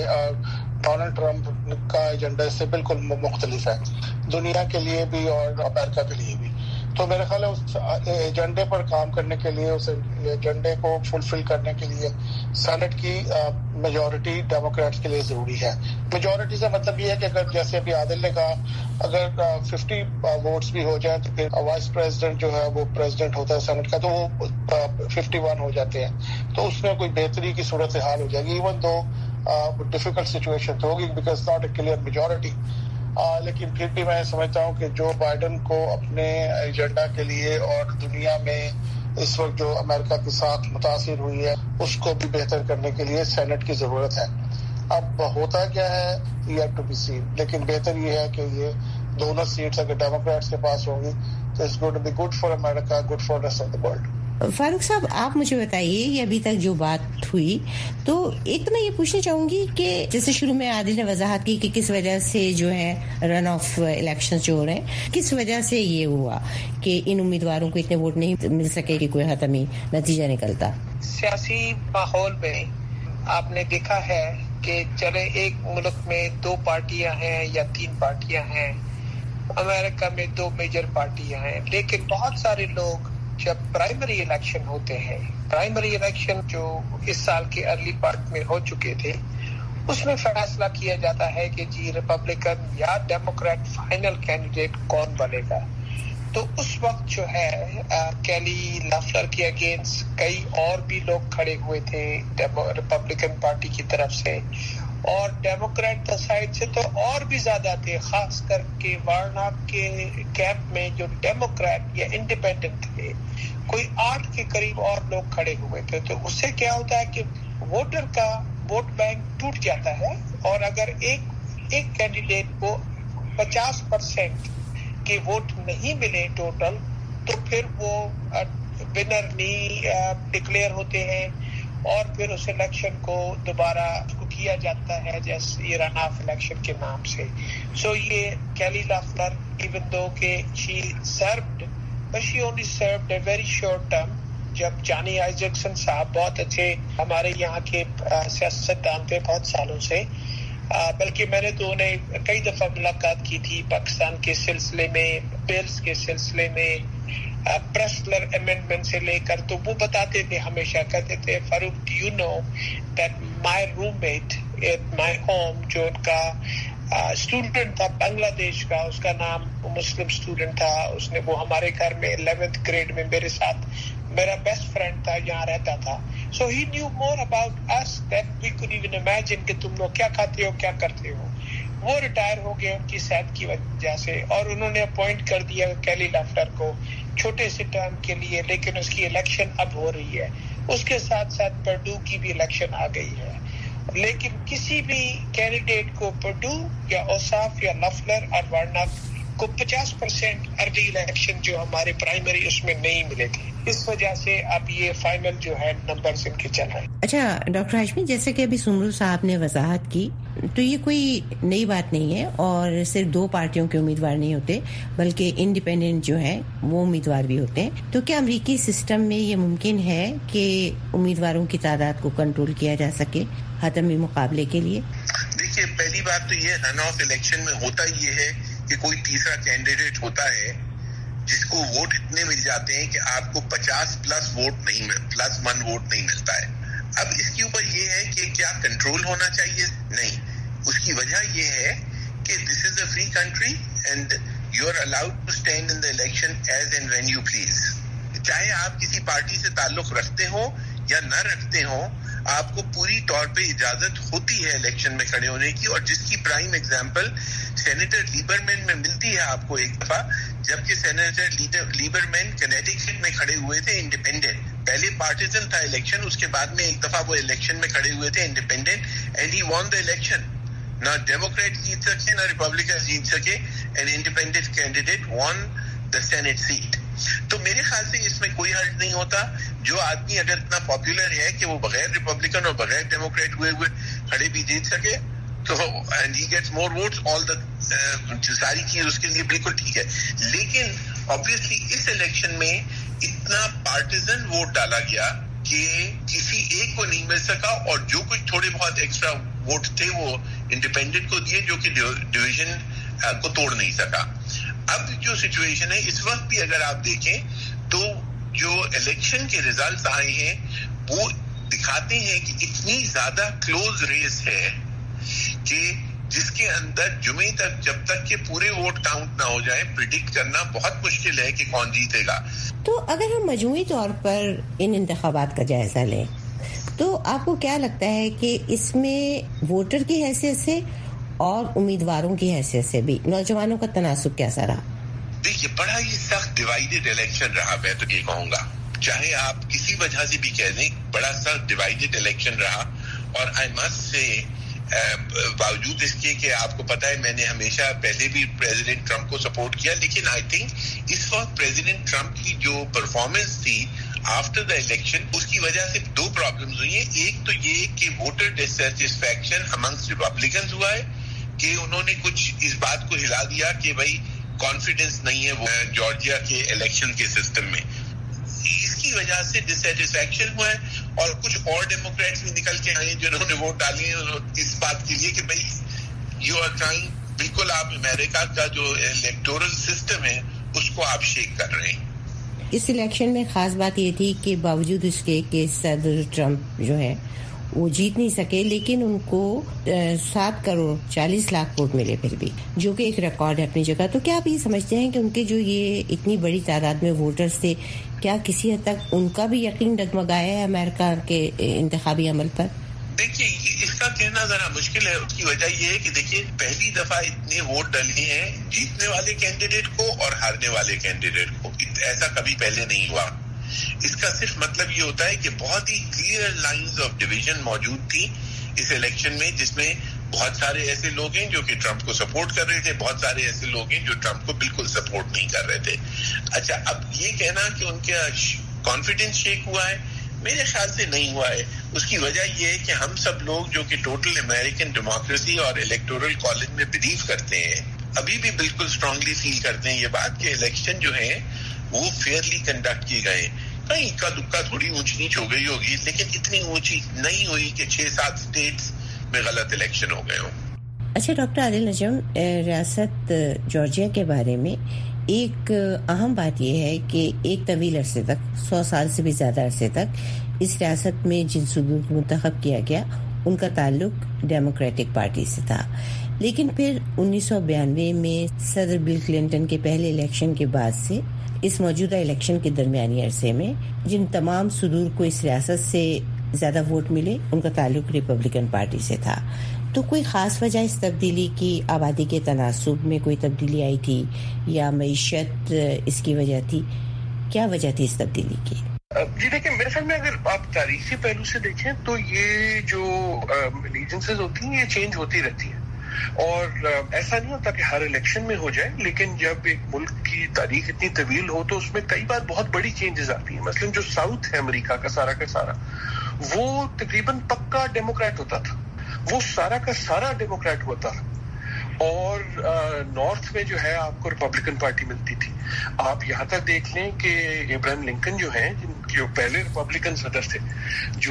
ڈونلڈ ٹرمپ کا ایجنڈا اس سے بالکل مختلف ہے، دنیا کے لیے بھی اور امریکہ کے لیے بھی. تو میرا خیال ہے اس ایجنڈے پر کام کرنے کے لیے، اس ایجنڈے کو فلفل کرنے کے لیے سینٹ کی میجورٹی ڈیموکریٹس کے لیے ضروری ہے. میجورٹی سے مطلب یہ ہے کہ اگر جیسے ابھی عادل نے کہا اگر 50 ووٹس بھی ہو جائیں تو پھر وائس پریزیڈنٹ جو ہے وہ پریزیڈنٹ ہوتا ہے سینٹ کا، تو وہ 51 ہو جاتے ہیں، تو اس میں کوئی بہتری کی صورتحال ہو جائے گی، ایون دو ڈیفیکلٹ سچویشن تو ہوگی because not a clear majority. لیکن پھر بھی میں سمجھتا ہوں کہ جو بائیڈن کو اپنے ایجنڈا کے لیے اور دنیا میں اس وقت جو امریکہ کے ساتھ متاثر ہوئی ہے اس کو بھی بہتر کرنے کے لیے سینٹ کی ضرورت ہے. اب ہوتا کیا ہے یہ ٹو بی سین، لیکن بہتر یہ ہے کہ یہ دونوں سیٹس اگر ڈیموکریٹس کے پاس ہوں گی تو it's going to be good for America, good for rest of the world. Farooq صاحب آپ مجھے بتائیے یہ ابھی تک جو بات ہوئی، تو ایک تو میں یہ پوچھنا چاہوں گی کہ جیسے شروع میں عادل نے وضاحت کی کہ کس وجہ سے جو ہے رن آف الیکشن جو ہو رہے ہیں، کس وجہ سے یہ ہوا کہ ان امیدواروں کو اتنے ووٹ نہیں مل سکے کہ کوئی حتمی نتیجہ نکلتا. سیاسی ماحول میں آپ نے دیکھا ہے کہ چلے ایک ملک میں 2 پارٹیاں ہیں یا 3 پارٹیاں ہیں، امریکہ میں 2 میجر پارٹیاں ہیں، لیکن بہت سارے لوگ جب پرائمری الیکشن ہوتے ہیں، پرائمری الیکشن جو اس سال کے ارلی پارٹ میں ہو چکے تھے، اس میں فیصلہ کیا جاتا ہے کہ جی ریپبلکن یا ڈیموکریٹ فائنل کینڈیڈیٹ کون بنے گا. تو اس وقت جو ہے کیلی لافلر کے اگینسٹ کئی اور بھی لوگ کھڑے ہوئے تھے ریپبلکن پارٹی کی طرف سے، اور ڈیموکریٹ سائڈ سے تو اور بھی زیادہ تھے، خاص کر کے وارناک کے کیمپ میں جو ڈیموکریٹ یا انڈیپینڈنٹ تھے کوئی 8 کے قریب اور لوگ کھڑے ہوئے تھے. تو اس سے کیا ہوتا ہے کہ ووٹر کا ووٹ بینک ٹوٹ جاتا ہے، اور اگر ایک کینڈیڈیٹ کو 50% کے ووٹ نہیں ملے ٹوٹل تو پھر وہ ونر نہیں ڈکلیئر ہوتے ہیں، اور پھر اس الیکشن کو دوبارہ کیا جاتا ہے جیسے رن آف الیکشن کے نام سے. سو یہ کیلی لافلر ایون دو کہ she served but she only served a very short term. جب جانی آئزیکسن صاحب بہت اچھے ہمارے یہاں کے سیاستدان تھے بہت سالوں سے، بلکہ میں نے تو انہیں کئی دفعہ ملاقات کی تھی پاکستان کے سلسلے میں، بلز کے سلسلے میں، پریسلر امینڈمنٹ سے لے کر، تو وہ بتاتے تھے ہمیشہ، کہتے تھے Farooq do you know that my roommate at my home جو ان کا اسٹوڈنٹ تھا بنگلہ دیش کا، اس کا نام مسلم اسٹوڈنٹ تھا، اس نے وہ ہمارے گھر میں 11th گریڈ میں میرے ساتھ میرا بیسٹ فرینڈ تھا، یہاں رہتا تھا. So he knew more about us that we could even imagine کہ تم لوگ کیا کھاتے ہو کیا کرتے ہو. وہ ریٹائر ہو گئے ان کی صحت کی وجہ سے، اور انہوں نے اپوائنٹ کر دیا کیلی لافلر کو چھوٹے سے ٹرم کے لیے، لیکن اس کی الیکشن اب ہو رہی ہے. اس کے ساتھ ساتھ پرڈو کی بھی الیکشن آ گئی ہے، لیکن کسی بھی کینڈیڈیٹ کو پرڈو یا اوصاف یا لفلر اور وارناک को 50% अर्ली इलेक्शन जो हमारे प्राइमरी उसमें नहीं मिले थे, इस वजह से अब ये फाइनल जो है नंबर्स इनके चल रहे हैं। अच्छा डॉक्टर हाशमी, जैसे कि अभी सुमरू साहब ने वजाहत की, तो ये कोई नई बात नहीं है और सिर्फ 2 पार्टियों के उम्मीदवार नहीं होते बल्कि इंडिपेंडेंट जो हैं वो उम्मीदवार भी होते हैं। तो क्या अमरीकी सिस्टम में ये मुमकिन है कि उम्मीदवारों की तादाद को कंट्रोल किया जा सके हतमी मुकाबले के लिए? देखिए, पहली बात तो ये रन ऑफ इलेक्शन में होता ये है कि कोई तीसरा कैंडिडेट होता है जिसको वोट इतने मिल जाते हैं कि आपको 50 प्लस 1 वोट नहीं मिलता है। अब इसके ऊपर ये है कि क्या कंट्रोल होना चाहिए? नहीं, उसकी वजह ये है कि this is a free country and you are allowed to stand in the election as and when you please. चाहे आप किसी पार्टी से ताल्लुक रखते हो या न रखते हो, आपको पूरी तौर पे इजाजत होती है इलेक्शन में खड़े होने की, और जिसकी प्राइम एग्जांपल सेनेटर लीबरमैन में मिलती है आपको एक दफा, जबकि सेनेटर लीबरमैन कनेटिकट में खड़े हुए थे इंडिपेंडेंट। पहले पार्टिजन था इलेक्शन, उसके बाद में एक दफा वो इलेक्शन में खड़े हुए थे independent and he won the election. ना डेमोक्रेट जीत सके ना रिपब्लिकन जीत सके, an independent candidate won the senate seat. तो मेरे ख्याल से इसमें कोई हर्ज नहीं होता। जो आदमी अगर इतना पॉपुलर है कि वो बगैर रिपब्लिकन और बगैर डेमोक्रेट हुए खड़े भी जीत सके, तो and he gets more votes, all the सारी चीज उसके लिए बिल्कुल ठीक है। लेकिन ऑब्वियसली इस इलेक्शन में इतना पार्टिजन वोट डाला गया कि किसी एक को नहीं मिल सका, और जो कुछ थोड़े बहुत एक्स्ट्रा वोट थे वो इंडिपेंडेंट को दिए, जो कि डिवीजन को तोड़ नहीं सका। अब जो सिचुएशन है इस वक्त भी अगर आप देखें तो जो इलेक्शन के रिजल्ट्स आए हैं वो दिखाते हैं कि इतनी ज्यादा क्लोज रेस है कि जिसके अंदर जुमे तक जब तक के पूरे वोट काउंट ना हो जाए प्रिडिक्ट करना बहुत मुश्किल है कि कौन जीतेगा। तो अगर हम मजमूई तौर पर इन इंतखाबात का जायजा लें तो आपको क्या लगता है कि इसमें वोटर की हैसियत से और उम्मीदवारों की हैसियत से भी नौजवानों का तनासुब कैसा रहा? देखिए, बड़ा ही सख्त डिवाइडेड इलेक्शन रहा, मैं तो ये कहूंगा, चाहे आप किसी वजह से भी कह दें, बड़ा सख्त डिवाइडेड इलेक्शन रहा। और आई मस्ट से बावजूद इसके कि आपको पता है मैंने हमेशा पहले भी प्रेसिडेंट ट्रंप को सपोर्ट किया, लेकिन आई थिंक इस वक्त प्रेसिडेंट ट्रंप की जो परफॉर्मेंस थी आफ्टर द इलेक्शन, उसकी वजह से 2 प्रॉब्लम्स हुई हैं। एक तो ये कि वोटर डिससैटिस्फैक्शन अमंग्स रिपब्लिकन्स हुआ है कि उन्होंने कुछ इस बात को हिला दिया कि भाई कॉन्फिडेंस नहीं है वो जॉर्जिया के इलेक्शन के सिस्टम में, इसकी वजह से डिससैटिस्फैक्शन हुआ है। और कुछ और डेमोक्रेट्स भी निकल के आए जिन्होंने वोट डाले हैं इस बात के लिए कि भाई यू आर ट्राइंग, बिल्कुल आप अमेरिका का जो इलेक्टोरल सिस्टम है उसको आप शेक कर रहे हैं। इस इलेक्शन में खास बात ये थी कि बावजूद इसके कि सदर ट्रंप जो है वो जीत नहीं सके, लेकिन उनको 7 करोड़ 40 लाख वोट मिले फिर भी, जो कि एक रिकॉर्ड है अपनी जगह। तो क्या आप ये समझते हैं कि उनके जो ये इतनी बड़ी तादाद में वोटर्स थे, क्या किसी हद तक उनका भी यकीन डगमगाया है अमेरिका के इंतखाबी अमल पर? देखिए, इसका कहना जरा मुश्किल है। उसकी वजह ये है कि देखिए, पहली दफा इतने वोट डले हैं जीतने वाले कैंडिडेट को और हारने वाले कैंडिडेट को, ऐसा कभी पहले नहीं हुआ। इसका सिर्फ मतलब ये होता है कि बहुत ही क्लियर लाइंस ऑफ डिवीजन मौजूद थी इस इलेक्शन में, जिसमें बहुत सारे ऐसे लोग हैं जो कि ट्रंप को सपोर्ट कर रहे थे, बहुत सारे ऐसे लोग हैं जो ट्रंप को बिल्कुल सपोर्ट नहीं कर रहे थे। अच्छा, अब ये कहना कि उनका कॉन्फिडेंस शेक हुआ है, मेरे ख्याल से नहीं हुआ है। उसकी वजह ये है कि हम सब लोग जो कि टोटल अमेरिकन डेमोक्रेसी और इलेक्टोरल कॉलेज में बिलीव करते हैं, अभी भी बिल्कुल स्ट्रांगली फील करते हैं ये बात कि इलेक्शन जो है वो फेयरली कंडक्ट किए गए। कहीं इक्का दुक्का थोड़ी ऊंच नीच हो गई होगी, लेकिन इतनी ऊंची नहीं हुई कि 6-7 स्टेट्स में गलत इलेक्शन हो गए हों। अच्छा डॉक्टर आदिल नजम, रियासत जॉर्जिया के बारे में एक अहम बात यह है कि एक तवील अरसे तक, 100 साल से भी ज्यादा अरसे तक इस रियासत में जिन सूबों को मुंतखब किया गया उनका ताल्लुक डेमोक्रेटिक पार्टी से था, लेकिन फिर 1992 में सदर बिल क्लिंटन के पहले इलेक्शन के बाद से इस मौजूदा इलेक्शन के दरमियानी अरसे में जिन तमाम सुदूर को इस रियासत से ज्यादा वोट मिले उनका ताल्लुक रिपब्लिकन पार्टी से था। तो कोई खास वजह इस तब्दीली की आबादी के तनासुब में कोई तब्दीली आई थी या मईशत इसकी वजह थी? क्या वजह थी इस तब्दीली की? जी देखिए, मेरे ख्याल में अगर आप तारीखी पहलू से देखें तो ये जो एलिजेंसेस होती हैं ये चेंज होती रहती हैं। اور ایسا نہیں ہوتا کہ ہر الیکشن میں ہو جائے، لیکن جب ایک ملک کی تاریخ اتنی طویل ہو تو اس میں کئی بار بہت بڑی چینجز آتی ہیں. مثلا جو ساؤتھ ہے امریکہ کا سارا وہ تقریباً پکا ڈیموکریٹ ہوتا تھا، وہ سارا کا سارا ڈیموکریٹ ہوتا تھا، اور نارتھ میں جو ہے آپ کو ریپبلکن پارٹی ملتی تھی. آپ یہاں تک دیکھ لیں کہ ابراہیم لنکن جو ہیں، جو پہلے ریپبلکن صدر تھے، جو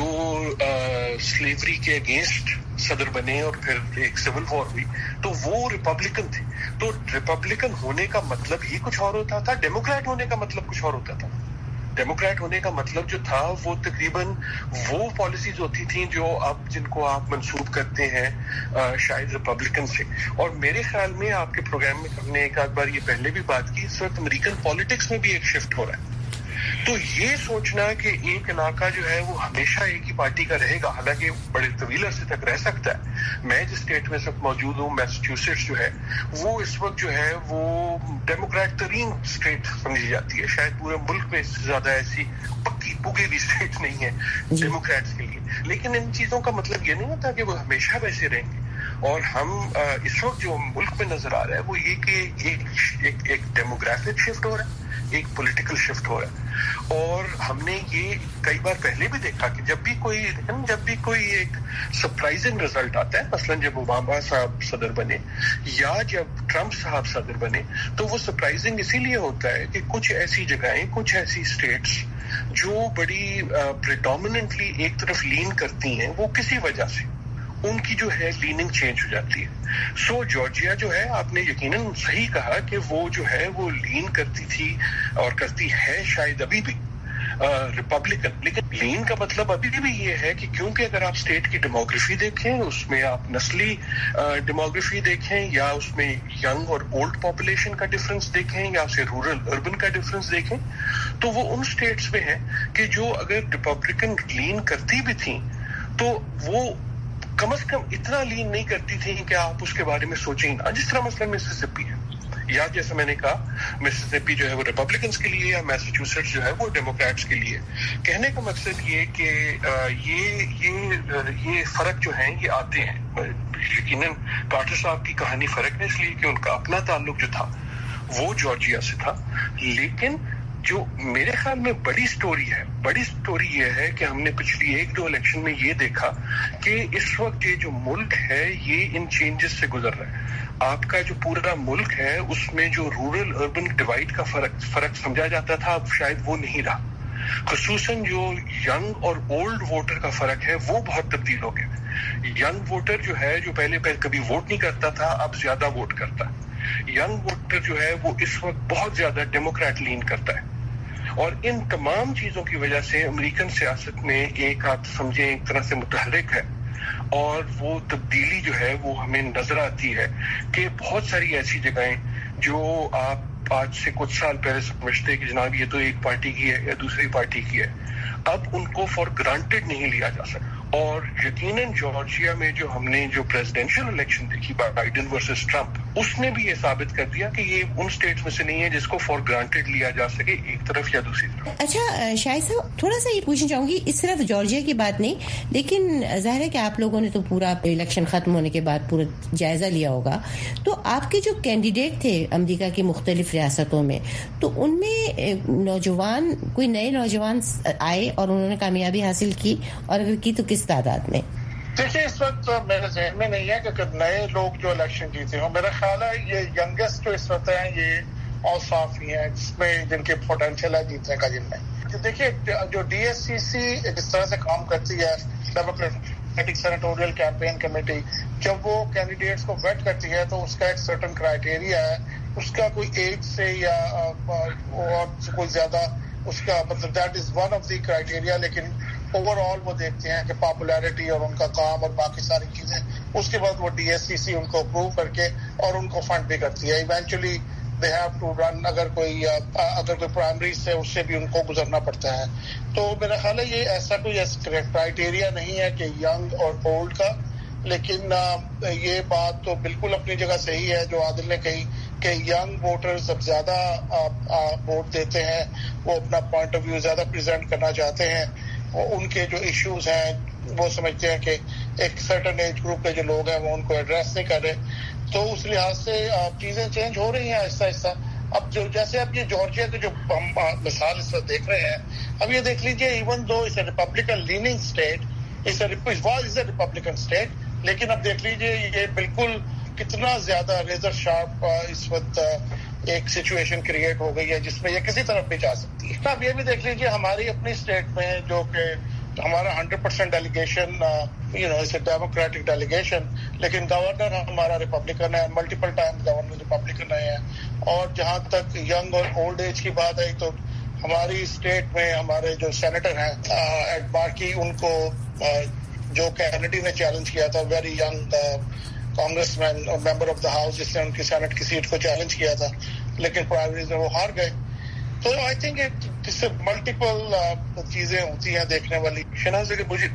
سلیوری کے اگینسٹ صدر بنے اور پھر ایک سول وار ہوئی، تو وہ ریپبلکن تھے. تو ریپبلکن ہونے کا مطلب ہی کچھ اور ہوتا تھا، ڈیموکریٹ ہونے کا مطلب کچھ اور ہوتا تھا. ڈیموکریٹ ہونے کا مطلب جو تھا وہ تقریباً وہ پالیسیز ہوتی تھیں جو اب جن کو آپ منسوب کرتے ہیں شاید ریپبلکن سے. اور میرے خیال میں آپ کے پروگرام میں ہم نے ایک آدھ بار یہ پہلے بھی بات کی، اس وقت امریکن پالیٹکس میں بھی ایک شفٹ ہو رہا ہے. تو یہ سوچنا کہ ایک علاقہ جو ہے وہ ہمیشہ ایک ہی پارٹی کا رہے گا، حالانکہ بڑے طویل عرصے تک رہ سکتا ہے. میں جس اسٹیٹ میں اس وقت موجود ہوں، میساچیوسیٹس جو ہے وہ اس وقت جو ہے وہ ڈیموکریٹ ترین اسٹیٹ سمجھی جاتی ہے. شاید پورے ملک میں اس سے زیادہ ایسی پکی پگی ہوئی اسٹیٹ نہیں ہے ڈیموکریٹس کے لیے. لیکن ان چیزوں کا مطلب یہ نہیں ہوتا کہ وہ ہمیشہ ویسے رہیں گے. اور ہم اس وقت جو ملک میں نظر آ رہا ہے وہ یہ کہ ایک ڈیموگرافک شفٹ ہو رہا ہے، ایک پولیٹیکل شفٹ ہو رہا ہے. اور ہم نے یہ کئی بار پہلے بھی دیکھا کہ جب بھی کوئی ایک سرپرائزنگ رزلٹ آتا ہے، مثلا جب اوباما صاحب صدر بنے یا جب ٹرمپ صاحب صدر بنے، تو وہ سرپرائزنگ اسی لیے ہوتا ہے کہ کچھ ایسی جگہیں، کچھ ایسی اسٹیٹس جو بڑی پریڈومیننٹلی ایک طرف لین کرتی ہیں، وہ کسی وجہ سے ان کی جو ہے لیننگ چینج ہو جاتی ہے. سو جارجیا جو ہے، آپ نے یقیناً صحیح کہا کہ وہ جو ہے وہ لین کرتی تھی اور کرتی ہے شاید ابھی بھی ریپبلکن. لیکن لین کا مطلب ابھی بھی یہ ہے کہ کیونکہ اگر آپ اسٹیٹ کی ڈیموگرافی دیکھیں، اس میں آپ نسلی ڈیموگرافی دیکھیں، یا اس میں ینگ اور اولڈ پاپولیشن کا ڈفرنس دیکھیں، یا اسے رورل اربن کا ڈفرنس دیکھیں، تو وہ ان اسٹیٹس میں ہے کہ جو اگر ریپبلکن لین کرتی بھی تھیں تو وہ کم از کم اتنا لین نہیں کرتی تھی کہ آپ اس کے بارے میں سوچیں نہ. جس طرح مثلا مسیسپی ہے، یا جیسے میں نے کہا مسیسپی جو ہے وہ ریپبلکنس کے لیے، یا میساچیوسیٹس جو ہے وہ ڈیموکریٹس کے لیے. کہنے کا مقصد یہ کہ یہ فرق جو ہیں یہ آتے ہیں. یقیناً کارٹر صاحب کی کہانی فرق ہے، اس لیے کہ ان کا اپنا تعلق جو تھا وہ جارجیا سے تھا. لیکن جو میرے خیال میں بڑی سٹوری یہ ہے کہ ہم نے پچھلی 1-2 الیکشن میں یہ دیکھا کہ اس وقت یہ جو ملک ہے یہ ان چینجز سے گزر رہا ہے. آپ کا جو پورا ملک ہے اس میں جو رورل اربن ڈیوائڈ کا فرق سمجھا جاتا تھا، اب شاید وہ نہیں رہا. خصوصاً جو ینگ اور اولڈ ووٹر کا فرق ہے وہ بہت تبدیل ہو گیا. ینگ ووٹر جو ہے، جو پہلے کبھی ووٹ نہیں کرتا تھا، اب زیادہ ووٹ کرتا ہے. ینگ ووٹر جو ہے وہ اس وقت بہت زیادہ ڈیموکریٹ لین کرتا ہے. اور ان تمام چیزوں کی وجہ سے امریکن سیاست میں ایک آپ سمجھیں ایک طرح سے متحرک ہے. اور وہ تبدیلی جو ہے وہ ہمیں نظر آتی ہے کہ بہت ساری ایسی جگہیں جو آپ آج سے کچھ سال پہلے سمجھتے کہ جناب یہ تو ایک پارٹی کی ہے یا دوسری پارٹی کی ہے، اب ان کو فار گرانٹیڈ نہیں لیا جا سکتا. اور یقیناً جارجیا میں جو ہم نے جو پریزیڈینشیل الیکشن دیکھی بائیڈن ورسز ٹرمپ، اس نے بھی یہ ثابت کر دیا کہ یہ ان سٹیٹس میں سے نہیں ہے جس کو فار گرانٹیڈ لیا جا سکے ایک طرف یا دوسری طرف. اچھا شاہد صاحب، تھوڑا سا یہ پوچھنا چاہوں گی، اس صرف جارجیا کی بات نہیں، لیکن ظاہر ہے کہ آپ لوگوں نے تو پورا الیکشن ختم ہونے کے بعد پورا جائزہ لیا ہوگا. تو آپ کے جو کینڈیڈیٹ تھے امریکہ کی مختلف ریاستوں میں، تو ان میں نوجوان کوئی نئے نوجوان آئے اور انہوں نے کامیابی حاصل کی، اور اگر کی تو کس تعداد میں؟ دیکھیے اس وقت میرے ذہن میں نہیں ہے کہ نئے لوگ جو الیکشن جیتے ہوں. میرا خیال ہے یہ ینگسٹ جو اس وقت ہیں یہ اوصاف ہی ہیں جس میں جن کے پوٹینشیل ہے جیتنے کا. جن میں دیکھیے جو ڈی ایس سی سی جس طرح سے کام کرتی ہے، ڈیموکریٹک سینیٹوریل کیمپین کمیٹی، جب وہ کینڈیڈیٹس کو ویٹ کرتی ہے تو اس کا ایک سرٹن کرائیٹیریا ہے، اس کا کوئی ایج سے یا اور کوئی زیادہ اس کا مطلب that is one of the criteria. لیکن اوور آل وہ دیکھتے ہیں کہ پاپولیرٹی اور ان کا کام اور باقی ساری چیزیں، اس کے بعد وہ ڈی ایس سی سی ان کو اپروو کر کے اور ان کو فنڈ بھی کرتی ہے. Eventually they have to run, اگر کوئی پرائمری سے اس سے بھی ان کو گزرنا پڑتا ہے. تو میرا خیال ہے یہ ایسا کوئی کرائیٹیریا نہیں ہے کہ ینگ اور اولڈ کا. لیکن یہ بات تو بالکل اپنی جگہ صحیح ہے جو عادل نے کہی کہ ینگ ووٹرز اب زیادہ ووٹ دیتے ہیں، وہ اپنا پوائنٹ آف ویو زیادہ پریزنٹ کرنا چاہتے ہیں، ان کے جو ایشوز ہیں وہ سمجھتے ہیں کہ एक सर्टन एज ग्रुप के जो लोग हैं वो उनको एड्रेस नहीं कर रहे। तो उस लिहाज से चीजें चेंज हो रही हैं आहिस्ता आहिस्ता। अब जो जैसे अब ये जॉर्जिया के जो हम मिसाल इस वक्त देख रहे हैं, अब ये देख लीजिए, even though it's a Republican leaning state, it's a Republican state, लेकिन अब देख लीजिए ये बिल्कुल कितना ज्यादा रेजर शार्प इस वक्त एक सिचुएशन क्रिएट हो गई है जिसमें ये किसी तरफ भी जा सकती है। अब ये भी देख लीजिए हमारी अपनी स्टेट में जो कि हमारा 100% delegation it's a Democratic delegation, लेकिन गवर्नर हमारा रिपब्लिकन है, मल्टीपल टाइम गवर्नर रिपब्लिकन रहे हैं। और जहां तक यंग और ओल्ड एज की बात है तो हमारी स्टेट में हमारे जो सेनेटर हैं एड मार्की, उनको जो कैनेडी ने चैलेंज किया था, very young congressman member of the house, जिसने उनकी सेनेट की सीट को चैलेंज किया था, लेकिन प्राइमरीज में वो हार गए। तो आई थिंक इससे मल्टीपल चीजें होती हैं देखने वाली। शहनाज, अगर मुझे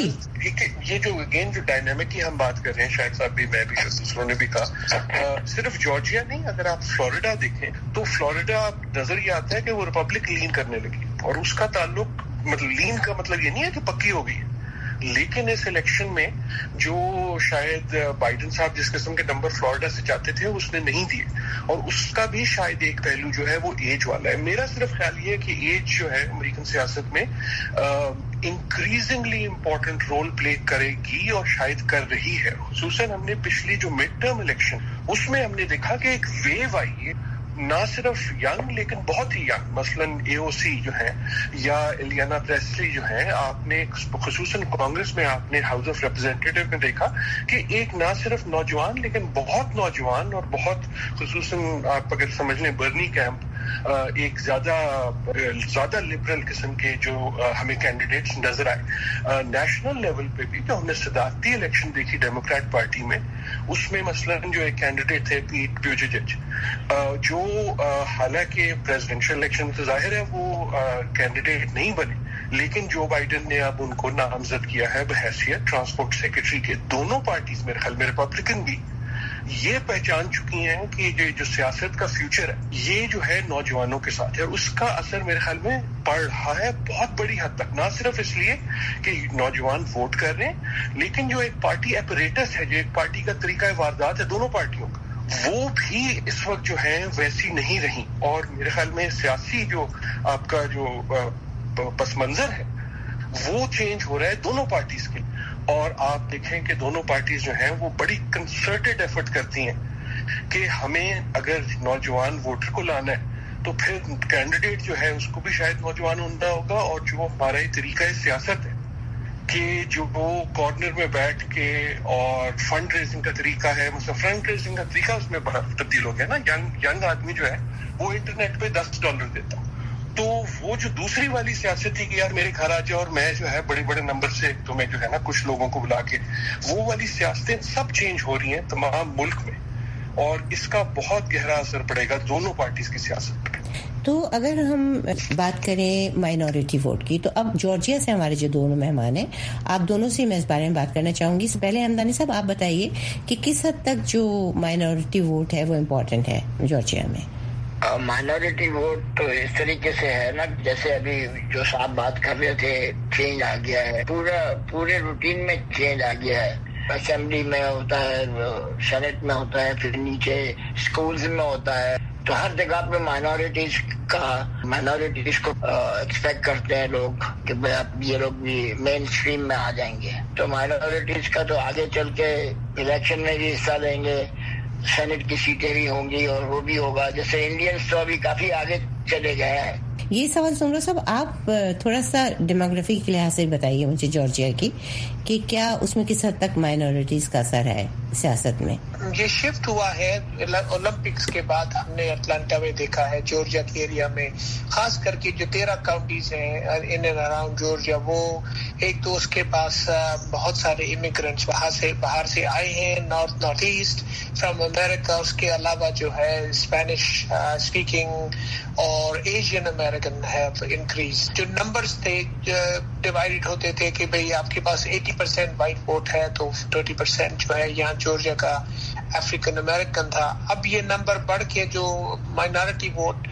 ये जो अगेन जो डायनामिक की हम बात कर रहे हैं, शायद साहब भी, मैं भी, दूसरों ने भी कहा, सिर्फ जॉर्जिया नहीं, अगर आप फ्लोरिडा देखें तो फ्लोरिडा नजर ये आता है कि वो रिपब्लिक लीन करने लगी, और उसका ताल्लुक मतलब लीन का मतलब ये नहीं है कि पक्की हो गई है, लेकिन इस इलेक्शन में जो शायद बाइडेन साहब जिस किस्म के नंबर फ्लोरिडा से चाहते थे उसने नहीं दिए, और उसका भी शायद एक पहलू जो है वो एज वाला है। मेरा सिर्फ ख्याल ये है कि एज जो है अमेरिकन सियासत में इंक्रीजिंगली इम्पोर्टेंट रोल प्ले करेगी, और शायद कर रही है। खुसूसन हमने पिछली जो मिड टर्म इलेक्शन उसमें हमने देखा कि एक वेव आई है, ना सिर्फ यंग लेकिन बहुत ही यंग, मसलन AOC जो है या इलियाना प्रेस्ली जो है, आपने खुसूसन कांग्रेस में आपने हाउस ऑफ रिप्रेजेंटेटिव में देखा कि एक ना सिर्फ नौजवान लेकिन बहुत नौजवान और बहुत खुसूसन आप अगर समझ लें बर्नी कैंप, एक ज्यादा लिबरल किस्म के जो हमें कैंडिडेट्स नजर आए। नेशनल लेवल पे भी जो हमने सदारती इलेक्शन देखी डेमोक्रेट पार्टी में, उसमें मसलन जो एक कैंडिडेट थे पीट ब्यूटिजेज, जो हालांकि प्रेसिडेंशियल इलेक्शन में तो जाहिर है वो कैंडिडेट नहीं बने, लेकिन जो बाइडेन ने अब उनको नामजद किया है बहैसियत ट्रांसपोर्ट सेक्रेटरी के। दोनों पार्टीज मेरे ख्याल में रिपब्लिकन भी ये पहचान चुकी हैं कि जो सियासत का फ्यूचर है ये जो है नौजवानों के साथ है, और उसका असर मेरे ख्याल में पड़ रहा है बहुत बड़ी हद तक, ना सिर्फ इसलिए कि नौजवान वोट कर रहे हैं, लेकिन जो एक पार्टी एपरेटस है, जो एक पार्टी का तरीका वारदात है दोनों पार्टियों का, वो भी इस वक्त जो है वैसी नहीं रही। और मेरे ख्याल में सियासी जो आपका जो पस मंजर है वो चेंज हो रहा है दोनों पार्टीज के, और आप देखें कि दोनों पार्टीज जो हैं वो बड़ी कंसर्टेड एफर्ट करती हैं कि हमें अगर नौजवान वोटर को लाना है तो फिर कैंडिडेट जो है उसको भी शायद नौजवान होना होगा, और जो हमारा ये तरीका है सियासत है कि जो वो कॉर्नर में बैठ के और फंड रेजिंग का तरीका है, मतलब फंड रेजिंग का तरीका उसमें बड़ा तब्दील हो गया ना। यंग आदमी जो है वो इंटरनेट पे $10 देता, तो वो जो दूसरी वाली सियासत थी कि यार मेरे घर आ जाओ और मैं जो है बड़े बड़े नंबर से तुम्हें जो है ना कुछ लोगों को बुला के, वो वाली सियासतें सब चेंज हो रही हैं तमाम मुल्क में, और इसका बहुत गहरा असर पड़ेगा दोनों पार्टीज की सियासत पर। तो अगर हम बात करें माइनॉरिटी वोट की, तो अब जॉर्जिया से हमारे जो दोनों मेहमान हैं, आप दोनों से मैं इस बारे में बात करना चाहूंगी। इससे पहले हमदानी साहब आप बताइए कि किस हद तक जो माइनॉरिटी वोट है वो इम्पोर्टेंट है जॉर्जिया में। माइनॉरिटी वोट तो इस तरीके से है ना, जैसे अभी जो साहब बात कर रहे थे, चेंज आ गया है, पूरे रूटीन में चेंज आ गया है। असेंबली में होता है, सेनेट में होता है, फिर नीचे स्कूल्स में होता है, तो हर जगह पे माइनॉरिटीज को एक्सपेक्ट करते हैं लोग कि भाई अब ये लोग भी मेन स्ट्रीम में आ जाएंगे, तो माइनॉरिटीज का तो आगे चल के इलेक्शन में भी हिस्सा लेंगे, सेनेट की सीटें भी होंगी और वो भी होगा। जैसे इंडियंस तो अभी काफी आगे चले गए हैं। ये सवाल सुन लो सब, आप थोड़ा सा डेमोग्राफी के लिहाज से बताइए मुझे जॉर्जिया की, कि क्या उसमें किस हद तक माइनॉरिटीज का असर है सियासत में। ये शिफ्ट हुआ है ओलंपिक्स के बाद, हमने अटलांटा में देखा है, जॉर्जिया के एरिया में खास करके जो 13 काउंटीज हैं इन एंड अराउंड जॉर्जिया, वो एक तो उसके पास बहुत सारे इमिग्रेंट्स बाहर से आए हैं, नॉर्थ ईस्ट फ्रॉम अमेरिका। उसके अलावा जो है स्पेनिश स्पीकिंग और एशियन अमेरिकन हैव इंक्रीज। जो नंबर्स थे डिवाइडेड होते थे कि भाई आपके पास 80% वाइट वोट है तो 20% जो है यहाँ जॉर्जिया का अफ्रीकन अमेरिकन था। अब ये नंबर बढ़ के जो माइनॉरिटी वोट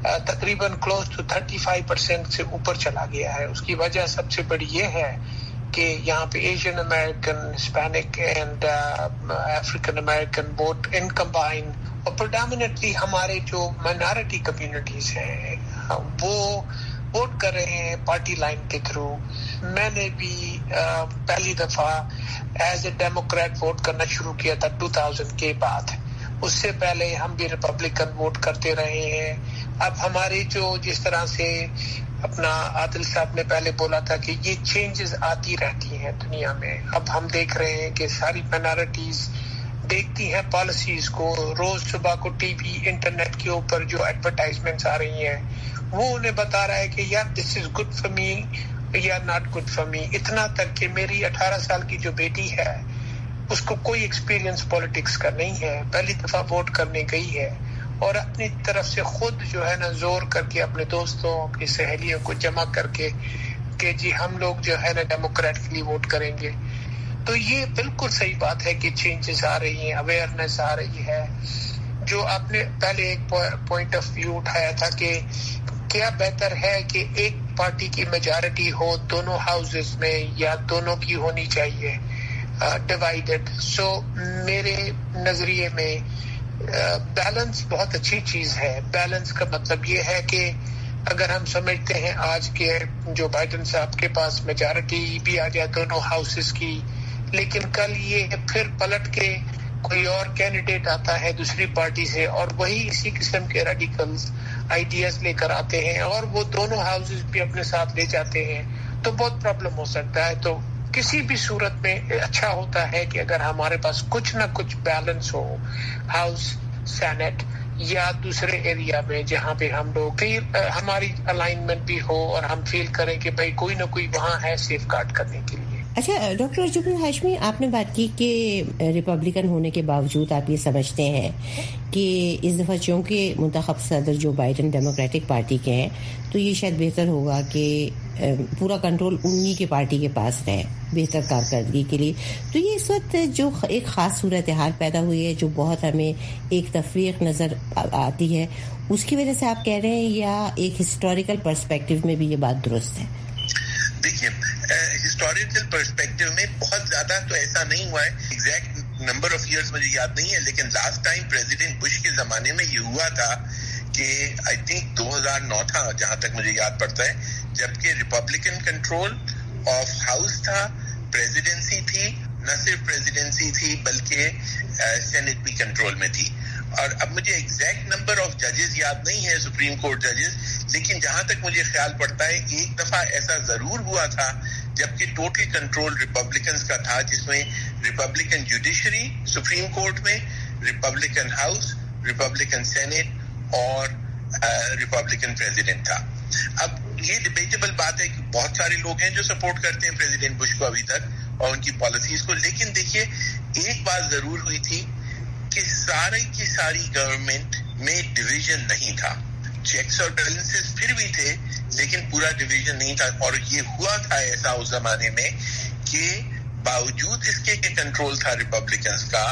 तकरीबन क्लोज टू 35% से ऊपर चला गया है। उसकी वजह सबसे बड़ी ये है کہ یہاں پہ Asian American, Hispanic and African American vote in combine, اور پروڈامنیٹلی ہمارے جو مائنارٹی کمیونٹیز ہیں وہ ووٹ کر رہے ہیں پارٹی لائن کے تھرو. میں نے بھی پہلی دفعہ ایز اے ڈیموکریٹ ووٹ کرنا شروع کیا تھا 2000 کے بعد. اس سے پہلے ہم بھی ریپبلکن ووٹ کرتے رہے ہیں. اب ہمارے جو جس طرح سے اپنا عادل صاحب نے پہلے بولا تھا کہ یہ چینجز آتی رہتی ہیں دنیا میں, اب ہم دیکھ رہے ہیں کہ ساری مائنارٹیز دیکھتی ہیں پالیسیز کو. روز صبح کو ٹی وی انٹرنیٹ کے اوپر جو ایڈورٹائزمنٹس آ رہی ہیں وہ انہیں بتا رہا ہے کہ یار دس از گڈ فار می یا ناٹ گڈ فار می. اتنا تک کہ میری 18 سال کی جو بیٹی ہے اس کو کوئی ایکسپیرینس پولیٹکس کا نہیں ہے, پہلی دفعہ ووٹ کرنے گئی ہے اور اپنی طرف سے خود جو ہے نا زور کر کے اپنے دوستوں اپنی سہیلیوں کو جمع کر کے کہ جی ہم لوگ جو ہے نا ڈیموکریٹ کے لیے ووٹ کریں گے. تو یہ بالکل صحیح بات ہے کہ چینجز آ رہی ہیں, اویئرنیس آ رہی ہے. جو آپ نے پہلے ایک پوائنٹ آف ویو اٹھایا تھا کہ کیا بہتر ہے کہ ایک پارٹی کی میجارٹی ہو دونوں ہاؤسز میں یا دونوں کی ہونی چاہیے ڈیوائیڈڈ. سو میرے نظریے میں بیلنس بہت اچھی چیز ہے. بیلنس کا مطلب یہ ہے کہ اگر ہم سمجھتے ہیں آج کے جو بائیڈن صاحب کے پاس میجارٹی بھی آ جائے دونوں ہاؤسز کی, لیکن کل یہ پھر پلٹ کے کوئی اور کینڈیڈیٹ آتا ہے دوسری پارٹی سے اور وہی اسی قسم کے ریڈیکلز آئیڈیاز لے کر آتے ہیں اور وہ دونوں ہاؤسز بھی اپنے ساتھ لے جاتے ہیں, تو بہت پرابلم ہو سکتا ہے. تو کسی بھی صورت میں اچھا ہوتا ہے کہ اگر ہمارے پاس کچھ نہ کچھ بیلنس ہو ہاؤس, سینٹ یا دوسرے ایریا میں جہاں پہ ہم لوگ ہماری الائنمنٹ بھی ہو اور ہم فیل کریں کہ بھائی کوئی نہ کوئی وہاں ہے سیف گارڈ کرنے کے لیے. اچھا ڈاکٹر جبریل ہاشمی, آپ نے بات کی کہ ریپبلکن ہونے کے باوجود آپ یہ سمجھتے ہیں کہ اس دفعہ چونکہ منتخب صدر جو بائیڈن ڈیموکریٹک پارٹی کے ہیں تو یہ شاید بہتر ہوگا کہ پورا کنٹرول انہی کے پارٹی کے پاس رہے بہتر کارکردگی کے لیے. تو یہ اس وقت جو ایک خاص صورتحال پیدا ہوئی ہے جو بہت ہمیں ایک تفریق نظر آتی ہے, اس کی وجہ سے آپ کہہ رہے ہیں یا ایک ہسٹوریکل پرسپیکٹو میں بھی یہ بات درست ہے؟ دیکھیے ہسٹوریکل پرسپیکٹو میں بہت زیادہ تو ایسا نہیں ہوا ہے, ایگزیکٹ نمبر آف ایئرز مجھے یاد نہیں ہے, لیکن لاسٹ ٹائم پریزیڈنٹ بش کے زمانے میں یہ ہوا تھا کہ آئی تھنک 2009 تھا جہاں تک مجھے یاد پڑتا ہے, جبکہ ریپبلکن کنٹرول آف ہاؤس تھا, پریزیڈنسی تھی, نہ صرف پریزیڈنسی تھی بلکہ سینٹ بھی کنٹرول میں تھی. اور اب مجھے ایگزیکٹ نمبر آف ججز یاد نہیں ہے سپریم کورٹ ججز, لیکن جہاں تک مجھے خیال پڑتا ہے ایک دفعہ ایسا ضرور ہوا تھا جبکہ ٹوٹل کنٹرول ریپبلکنز کا تھا, جس میں ریپبلکن جوڈیشری سپریم کورٹ میں, ریپبلکن ہاؤس, ریپبلکن سینٹ اور ریپبلکن پریزیڈنٹ تھا. اب یہ ڈیبیٹیبل بات ہے کہ بہت سارے لوگ ہیں جو سپورٹ کرتے ہیں پریزیڈنٹ بش کو ابھی تک اور ان کی پالیسیز کو, لیکن دیکھیے ایک بات ضرور ہوئی تھی کہ ساری کی ساری گورنمنٹ میں ڈویژن نہیں تھا. چیکس اور بیلنسز پھر بھی تھے لیکن پورا ڈویژن نہیں تھا. اور یہ ہوا تھا ایسا اس زمانے میں کہ باوجود اس کے کنٹرول تھا ریپبلکنز کا,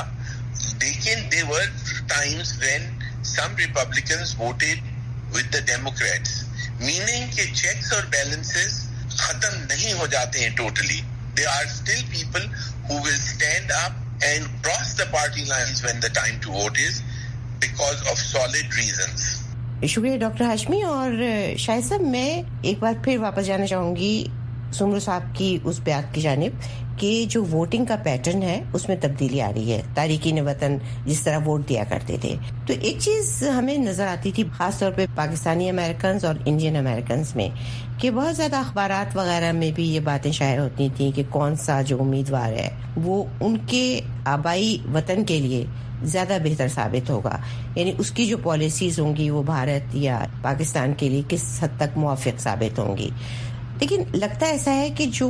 لیکن there were times when some Republicans voted with the Democrats, meaning کہ checks اور balances ختم نہیں ہو جاتے ہیں totally. There are still people who will stand up and cross the party lines when the time to vote is because of solid reasons. شکریہ doctor Hashmi. اور شاہد صاحب میں ایک بار پھر واپس جانا چاہوں گی سمرو صاحب کی اس بیان کی جانب کہ جو ووٹنگ کا پیٹرن ہے اس میں تبدیلی آ رہی ہے. تارکین وطن جس طرح ووٹ دیا کرتے تھے, تو ایک چیز ہمیں نظر آتی تھی خاص طور پہ پاکستانی امریکنز اور انڈین امریکنز میں کہ بہت زیادہ اخبارات وغیرہ میں بھی یہ باتیں شائع ہوتی تھیں کہ کون سا جو امیدوار ہے وہ ان کے آبائی وطن کے لیے زیادہ بہتر ثابت ہوگا, یعنی اس کی جو پالیسیز ہوں گی وہ بھارت یا پاکستان کے لیے کس حد تک موافق ثابت ہوں گی. لیکن لگتا ایسا ہے کہ جو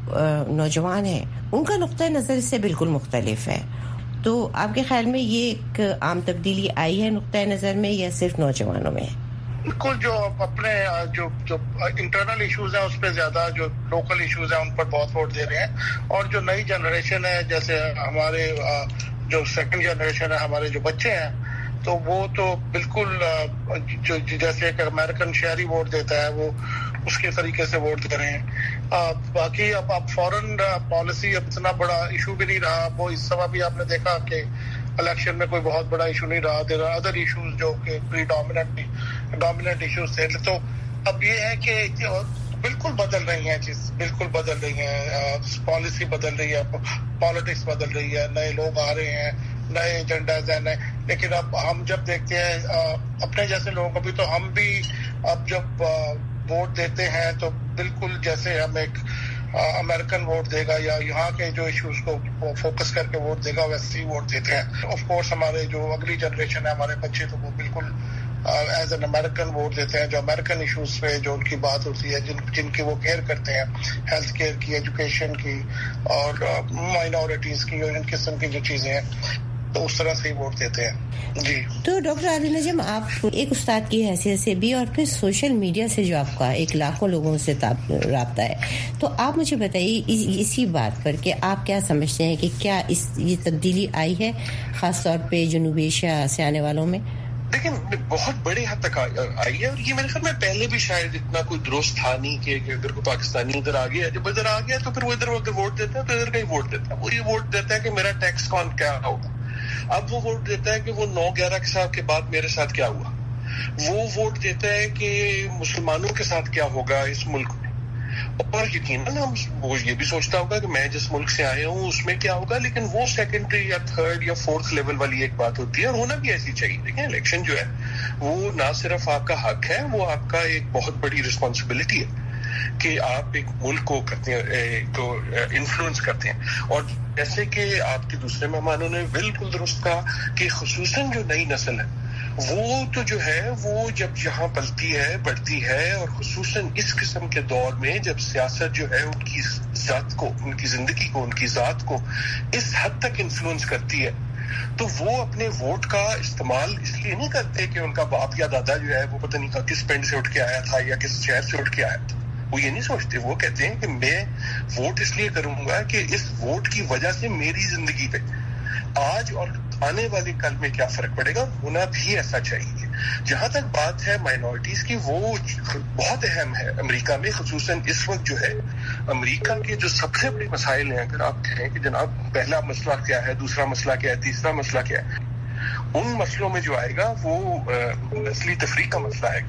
نوجوان ہیں ان کا نقطہ نظر اس سے بالکل مختلف ہے. تو آپ کے خیال میں یہ ایک عام تبدیلی آئی ہے نقطہ نظر میں یا صرف نوجوانوں میں؟ بالکل, جو اپنے جو انٹرنل ایشوز ہیں اس پہ زیادہ, جو لوکل ایشوز ہیں ان پر بہت ووٹ دے رہے ہیں. اور جو نئی جنریشن ہے, جیسے ہمارے جو سیکنڈ جنریشن ہے, ہمارے جو بچے ہیں, تو وہ تو بالکل جو جیسے ایک امریکن شہری ووٹ دیتا ہے اس کے طریقے سے ووٹ کریں. باقی اب فورن پالیسی اب اتنا بڑا ایشو بھی نہیں رہا. وہ اس سبب بھی آپ نے دیکھا کہ الیکشن میں کوئی بہت بڑا ایشو نہیں رہا. دیر آر ادر ایشوز جو کہ ڈومیننٹ ایشوز تھے. تو اب یہ ہے کہ بالکل بدل رہی ہیں چیز، بالکل بدل رہی ہیں. پالیسی بدل رہی ہے، پالیٹکس بدل رہی ہے، نئے لوگ آ رہے ہیں، نئے ایجنڈاز ہیں نئے. لیکن اب ہم جب دیکھتے ہیں اپنے جیسے لوگوں کو بھی، تو ہم بھی اب جب ووٹ دیتے ہیں تو بالکل جیسے ہم ایک امریکن ووٹ دے گا یا یہاں کے جو ایشوز کو فوکس کر کے ووٹ دے گا ویسے ہی ووٹ دیتے ہیں. آف کورس ہمارے جو اگلی جنریشن ہے، ہمارے بچے، تو وہ بالکل ایز این امریکن ووٹ دیتے ہیں. جو امریکن ایشوز پہ جو ان کی بات ہوتی ہے، جن کی وہ کیئر کرتے ہیں، ہیلتھ کیئر کی، ایجوکیشن کی اور مائنورٹیز کی اور ان قسم کی جو چیزیں ہیں، تو اس طرح سے ہی ووٹ دیتے ہیں. جی. تو ڈاکٹر علی نجم، آپ ایک استاد کی حیثیت سے بھی اور پھر سوشل میڈیا سے جو آپ کا ایک لاکھوں لوگوں سے رابطہ ہے، تو آپ مجھے بتائیے اسی بات پر کہ آپ کیا سمجھتے ہیں کہ کیا یہ تبدیلی آئی ہے خاص طور پہ جنوبی ایشیا سے آنے والوں میں؟ لیکن بہت بڑے حد تک آئی ہے، اور یہ میرے خیال میں پہلے بھی شاید اتنا کوئی درست تھا نہیں کہ اگر کوئی پاکستانی ادھر آ گیا، جب ادھر آ گیا تو پھر وہ ادھر اگر ووٹ دیتا ہے تو ادھر کا ہی ووٹ دیتا ہے. وہ یہ ووٹ دیتا ہے کہ میرا ٹیکس کون کیا ہوگا. اب وہ ووٹ دیتا ہے کہ وہ 9/11 کے ساتھ کے بعد میرے ساتھ کیا ہوا. وہ ووٹ دیتا ہے کہ مسلمانوں کے ساتھ کیا ہوگا اس ملک میں. اور یقیناً وہ یہ بھی سوچتا ہوگا کہ میں جس ملک سے آیا ہوں اس میں کیا ہوگا. لیکن وہ سیکنڈری یا تھرڈ یا فورتھ لیول والی ایک بات ہوتی ہے، اور ہونا بھی ایسی چاہیے. دیکھیں، الیکشن جو ہے وہ نہ صرف آپ کا حق ہے، وہ آپ کا ایک بہت بڑی رسپانسبلٹی ہے کہ آپ ایک ملک کو کرتے ہیں، تو انفلوئنس کرتے ہیں. اور جیسے کہ آپ کے دوسرے مہمانوں نے بالکل درست کہا کہ خصوصاً جو نئی نسل ہے وہ تو جو ہے وہ جب یہاں پلتی ہے، بڑھتی ہے، اور خصوصاً اس قسم کے دور میں جب سیاست جو ہے ان کی ذات کو، ان کی زندگی کو، ان کی ذات کو اس حد تک انفلوئنس کرتی ہے، تو وہ اپنے ووٹ کا استعمال اس لیے نہیں کرتے کہ ان کا باپ یا دادا جو ہے وہ پتہ نہیں کس پنڈ سے اٹھ کے آیا تھا یا کس شہر سے اٹھ کے آیا تھا. وہ یہ نہیں سوچتے. وہ کہتے ہیں کہ میں ووٹ اس لیے کروں گا کہ اس ووٹ کی وجہ سے میری زندگی پہ آج اور آنے والے کل میں کیا فرق پڑے گا. ہونا بھی ایسا چاہیے. جہاں تک بات ہے مائنورٹیز کی، وہ بہت اہم ہے امریکہ میں. خصوصاً اس وقت جو ہے امریکہ کے جو سب سے بڑے مسائل ہیں، اگر آپ کہیں کہ جناب پہلا مسئلہ کیا ہے، دوسرا مسئلہ کیا ہے، تیسرا مسئلہ کیا ہے، ان مسئلوں میں جو آئے گا وہ نسلی تفریق کا مسئلہ ہے،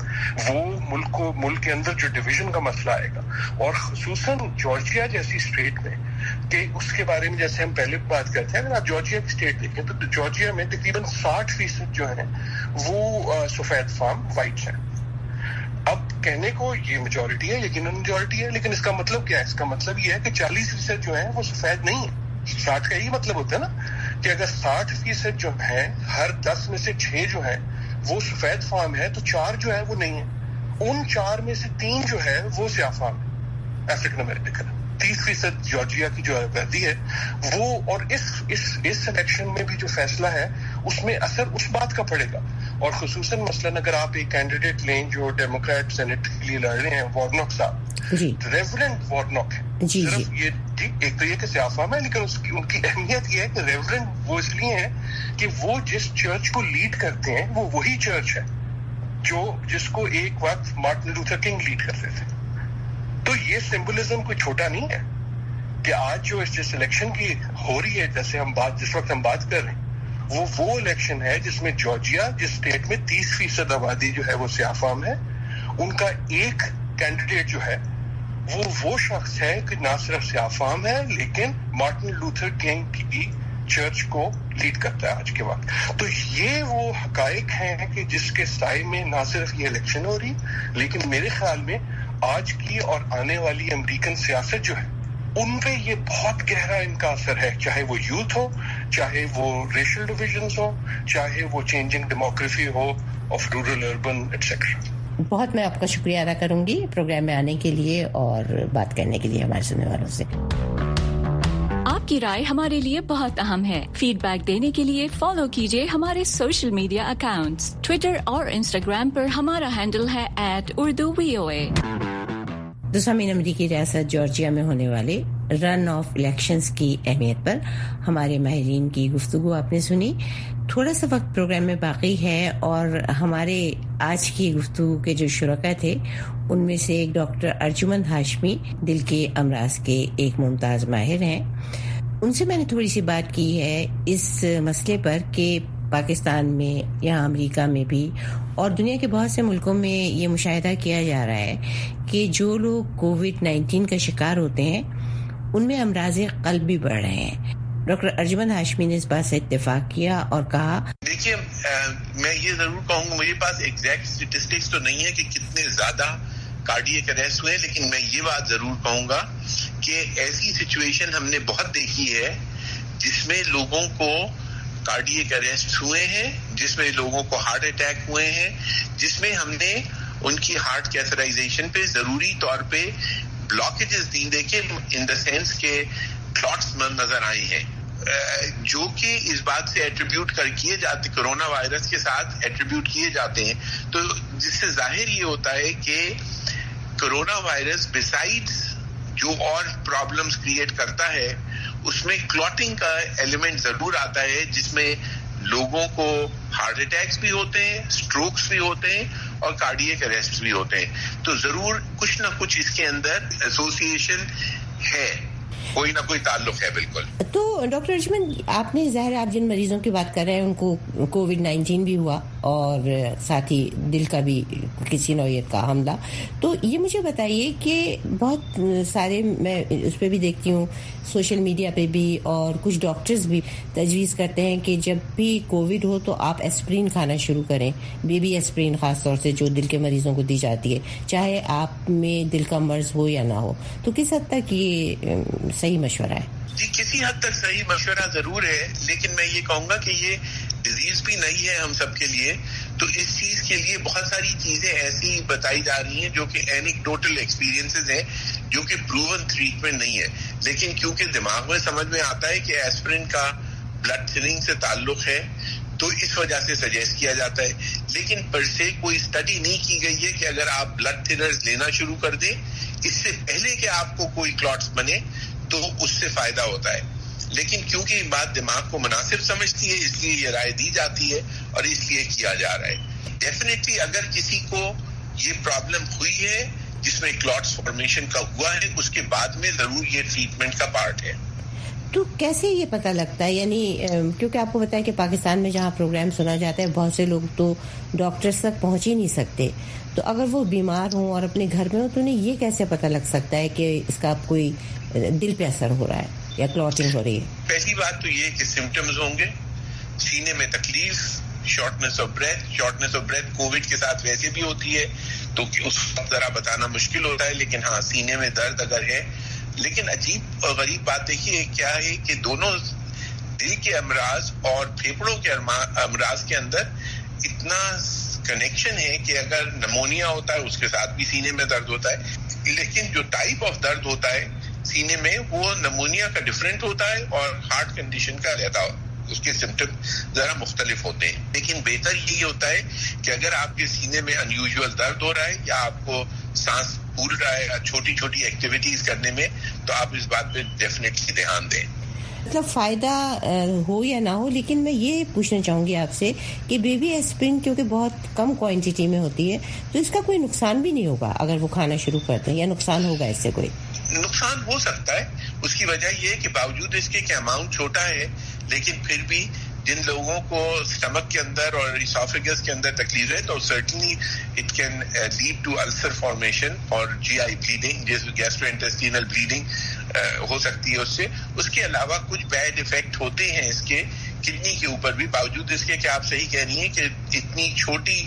وہ ملک کے اندر جو ڈویژن کا مسئلہ آئے گا. اور خصوصاً جارجیا جیسی اسٹیٹ میں، کہ اس کے بارے میں جیسے ہم پہلے بات کرتے ہیں، اگر آپ جارجیا کی اسٹیٹ دیکھیں تو جارجیا میں تقریباً 60% جو ہیں وہ سفید فام وائٹس ہیں. اب کہنے کو یہ میجورٹی ہے، یقیناً میجورٹی ہے، لیکن اس کا مطلب کیا ہے؟ اس کا مطلب یہ ہے کہ 40% جو ہیں وہ سفید نہیں ہیں. 60 کا یہی مطلب ہوتا ہے نا کہ اگر 60% جو ہیں، ہر 10 میں سے 6 جو ہیں وہ سفید فام ہے، تو 4 جو ہے وہ نہیں ہے. ان 4 میں سے 3 جو ہے وہ سیاہ فام ہے، افریقن امریکن. 30% جارجیا کی جو آبادی ہے وہ، اور اس الیکشن میں بھی جو فیصلہ ہے اس میں اثر اس بات کا پڑے گا. اور خصوصاً مثلاً اگر آپ ایک کینڈیڈیٹ لیں جو ڈیموکریٹ سینٹ کے لیے لڑ رہے ہیں، وارنوک صاحب، ریورنڈ وارنوک ہے. صرف یہ ایک تو یہ کہ سیاہ فام ہے، لیکن ان کی اہمیت یہ ہے کہ ریورنڈ وہ اس لیے ہے کہ وہ جس چرچ کو لیڈ کرتے ہیں وہ وہی چرچ ہے جس کو ایک وقت مارٹن لوتھر کنگ لیڈ کرتے تھے. تو یہ سمبلزم کوئی چھوٹا نہیں ہے کہ آج جو جس الیکشن کی ہو رہی ہے، جیسے جس وقت ہم بات کر رہے ہیں، وہ الیکشن ہے جس میں جارجیا، جس اسٹیٹ میں 30% آبادی جو ہے وہ سیاہ فام ہے، ان کا ایک کینڈیڈیٹ جو ہے وہ شخص ہے کہ نہ صرف سیاہ فام ہے لیکن مارٹن لوتھر کنگ کی چرچ کو لیڈ کرتا ہے آج کے وقت. تو یہ وہ حقائق ہیں کہ جس کے سائے میں نہ صرف یہ الیکشن ہو رہی، لیکن میرے خیال میں آج کی اور آنے والی امریکن سیاست جو ہے ان پہ یہ بہت گہرا ان کا اثر ہے، چاہے وہ یوتھ ہو، چاہے وہ ریشل ڈویژنز ہو، چاہے وہ چینجنگ ڈیموگرافی ہو آف رورل اربن ایٹسیٹرا. بہت میں آپ کا شکریہ ادا کروں گی پروگرام میں آنے کے لیے اور بات کرنے کے لیے ہمارے سننے والوں سے. آپ کی رائے ہمارے لیے بہت اہم ہے. فیڈ بیک دینے کے لیے فالو کیجئے ہمارے سوشل میڈیا اکاؤنٹس. ٹویٹر اور انسٹاگرام پر ہمارا ہینڈل ہے @UrduVOA. دوسرا امریکی ریاست جارجیا میں ہونے والے رن آف الیکشنز کی اہمیت پر ہمارے ماہرین کی گفتگو آپ نے سنی. تھوڑا سا وقت پروگرام میں باقی ہے اور ہمارے آج کی گفتگو کے جو شرکاء تھے ان میں سے ایک ڈاکٹر ارجمند ہاشمی دل کے امراض کے ایک ممتاز ماہر ہیں. ان سے میں نے تھوڑی سی بات کی ہے اس مسئلے پر کہ پاکستان میں یا امریکہ میں بھی اور دنیا کے بہت سے ملکوں میں یہ مشاہدہ کیا جا رہا ہے کہ جو لوگ کووڈ-19 کا شکار ہوتے ہیں ان میں امراض قلب بھی بڑھ رہے ہیں. ڈاکٹر ارجمند ہاشمی نے اس بات سے اتفاق کیا اور کہا دیکھیے میں یہ ضرور کہوں گا میرے پاس ایگزیکٹ اسٹیٹسٹکس تو نہیں ہے کہ کتنے زیادہ کارڈیک اریسٹ ہوئے, لیکن میں یہ بات ضرور کہوں گا کہ ایسی سچویشن ہم نے بہت دیکھی ہے جس میں لوگوں کو کارڈیک اریسٹ ہوئے ہیں, جس میں لوگوں کو ہارٹ اٹیک ہوئے ہیں, جس میں ہم نے ان کی ہارٹ کیتھرائزیشن پہ ضروری طور پہ بلاکیجز دی دیکھے ان دا سینس کہ کلاٹس نظر آئی ہیں جو کہ اس بات سے ایٹریبیوٹ کیے جاتے کرونا وائرس کے ساتھ ایٹریبیوٹ کیے جاتے ہیں. تو جس سے ظاہر یہ ہوتا ہے کہ کرونا وائرس بسائڈ جو اور پرابلمس کریٹ کرتا ہے اس میں کلاٹنگ کا ایلیمنٹ ضرور آتا ہے جس میں لوگوں کو ہارٹ اٹیکس بھی ہوتے ہیں, اسٹروکس بھی ہوتے ہیں اور کارڈیک اریسٹ بھی ہوتے ہیں. تو ضرور کچھ نہ کچھ اس کے اندر ایسوسیشن ہے, کوئی نہ کوئی تعلق ہے بالکل. تو ڈاکٹر ارجمند آپ نے ظاہر آپ جن مریضوں کی بات کر رہے ہیں ان کو کووڈ-19 بھی ہوا اور ساتھ ہی دل کا بھی کسی نوعیت کا حملہ, تو یہ مجھے بتائیے کہ بہت سارے میں اس پہ بھی دیکھتی ہوں سوشل میڈیا پہ بھی اور کچھ ڈاکٹرز بھی تجویز کرتے ہیں کہ جب بھی کووڈ ہو تو آپ ایسپرین کھانا شروع کریں, بیبی ایسپرین خاص طور سے جو دل کے مریضوں کو دی جاتی ہے چاہے آپ میں دل کا مرض ہو یا نہ ہو. تو کس حد تک یہ صحیح مشورہ ہے؟ جی کسی حد تک صحیح مشورہ ضرور ہے, لیکن میں یہ کہوں گا کہ یہ ڈیزیز بھی نہیں ہے ہم سب کے لیے. تو اس چیز کے لیے بہت ساری چیزیں ایسی بتائی جا رہی ہیں جو کہ اینیکڈوٹل ایکسپیرینسز ہیں جو کہ پروون ٹریٹمنٹ نہیں ہے, لیکن کیونکہ دماغ میں سمجھ میں آتا ہے کہ ایسپرین کا بلڈ تھننگ سے تعلق ہے تو اس وجہ سے سجیسٹ کیا جاتا ہے. لیکن پر سے کوئی اسٹڈی نہیں کی گئی ہے کہ اگر آپ بلڈ تھنرز لینا شروع کر دیں اس سے پہلے کہ آپ کو کوئی کلاٹس بنے تو اس سے فائدہ ہوتا ہے. لیکن کیونکہ یہ بات دماغ کو مناسب سمجھتی ہے اس لیے یہ رائے دی جاتی ہے اور اس لیے کیا جا رہا ہے. ڈیفینیٹلی اگر کسی کو یہ پرابلم ہوئی ہے جس میں کلاٹس فارمیشن کا ہوا ہے اس کے بعد میں ضرور یہ ٹریٹمنٹ کا پارٹ ہے. تو کیسے یہ پتہ لگتا ہے, یعنی کیونکہ آپ کو بتایا کہ پاکستان میں جہاں پروگرام سنا جاتا ہے بہت سے لوگ تو ڈاکٹرز تک پہنچ ہی نہیں سکتے, تو اگر وہ بیمار ہوں اور اپنے گھر میں ہوں تو انہیں یہ کیسے پتہ لگ سکتا ہے کہ اس کا کوئی دل پہ اثر ہو رہا ہے یا کلاٹنگ ہو رہی ہے؟ پہلی بات تو یہ کہ سمٹمز ہوں گے, سینے میں تکلیف, شارٹنس آف بریتھ کووڈ کے ساتھ ویسے بھی ہوتی ہے تو اس وقت ذرا بتانا مشکل ہوتا ہے, لیکن ہاں سینے میں درد اگر ہے. لیکن عجیب اور غریب بات دیکھیے کیا ہے کہ دونوں دل کے امراض اور پھیپھڑوں کے امراض کے اندر اتنا کنیکشن ہے کہ اگر نمونیا ہوتا ہے اس کے ساتھ بھی سینے میں درد ہوتا ہے, لیکن جو ٹائپ آف درد ہوتا ہے سینے میں وہ نمونیا کا ڈفرینٹ ہوتا ہے اور ہارٹ کنڈیشن کا رہتا ہے, اس کے سمٹم ذرا مختلف ہوتے ہیں. لیکن بہتر یہی ہوتا ہے کہ اگر آپ کے سینے میں انیوژول درد ہو رہا ہے یا آپ کو سانس پھول رہا ہے یا چھوٹی چھوٹی ایکٹیویٹیز کرنے میں تو آپ اس بات پہ ڈیفینیٹلی دھیان دیں. مطلب فائدہ ہو یا نہ ہو, لیکن میں یہ پوچھنا چاہوں گی آپ سے کہ بیبی ایسپرین کیونکہ بہت کم کوانٹٹی میں ہوتی ہے تو اس کا کوئی نقصان بھی نہیں ہوگا اگر وہ کھانا شروع کرتے ہیں, یا نقصان ہوگا اس سے؟ کوئی نقصان ہو سکتا ہے. اس کی وجہ یہ ہے کہ باوجود اس کے کہ اماؤنٹ چھوٹا ہے لیکن پھر بھی جن لوگوں کو اسٹمک کے اندر اور اسوفیگس کے اندر تکلیف ہے تو certainly it can lead to ulcer formation اور جی آئی بلیڈنگ, جیسے گیسٹرو انٹسٹینل بلیڈنگ ہو سکتی ہے اس سے. اس کے علاوہ کچھ بیڈ افیکٹ ہوتے ہیں اس کے کڈنی کے اوپر بھی, باوجود اس کے کہ آپ صحیح کہہ رہی ہیں کہ اتنی چھوٹی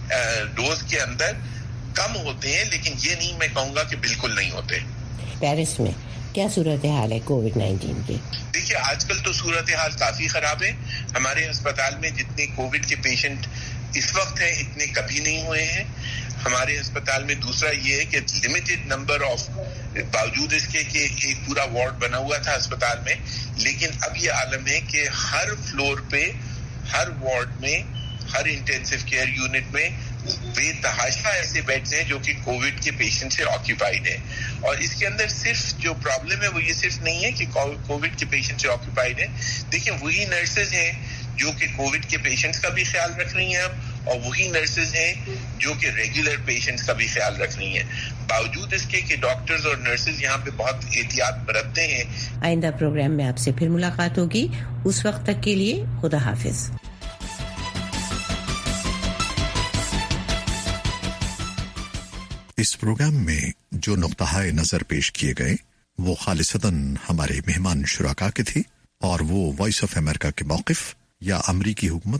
ڈوز کے اندر کم ہوتے ہیں, لیکن یہ نہیں میں کہوں گا کہ بالکل نہیں ہوتے. پیرس میں کیا صورتحال ہے کووڈ-19 کی؟ دیکھیے آج کل تو صورتحال کافی خراب ہے. ہمارے ہسپتال میں جتنے کووڈ کے پیشنٹ اس وقت ہیں اتنے کبھی نہیں ہوئے ہیں ہمارے ہسپتال میں. دوسرا یہ ہے کہ لمیٹڈ نمبر آف, باوجود اس کے کہ ایک پورا وارڈ بنا ہوا تھا ہسپتال میں, لیکن اب یہ عالم ہے کہ ہر فلور پہ, ہر وارڈ میں, ہر انٹینسو کیئر یونٹ میں बेतहाशा ऐसे बेड्स हैं जो कि कोविड के पेशेंट से ऑक्यूपाइड है, और इसके अंदर सिर्फ जो प्रॉब्लम है वो ये सिर्फ नहीं है कि कोविड के पेशेंट से ऑक्यूपाइड है। देखिए वही नर्सेज हैं जो कि कोविड के पेशेंट्स का भी ख्याल रख रही हैं अब, और वही नर्सेज हैं जो कि रेगुलर पेशेंट्स का भी ख्याल रख रही हैं, बावजूद इसके कि डॉक्टर्स और नर्सेज यहाँ पे बहुत एहतियात बरतते हैं। आइंदा प्रोग्राम में आपसे फिर मुलाकात होगी, उस वक्त तक के लिए खुदा हाफिज। इस प्रोग्राम में जो नुक्ता नजर पेश किए गए वो खालिसतन हमारे मेहमान शुराका के थे, और वो वॉइस ऑफ अमेरिका के मौक़िफ़ या अमरीकी हुकूमत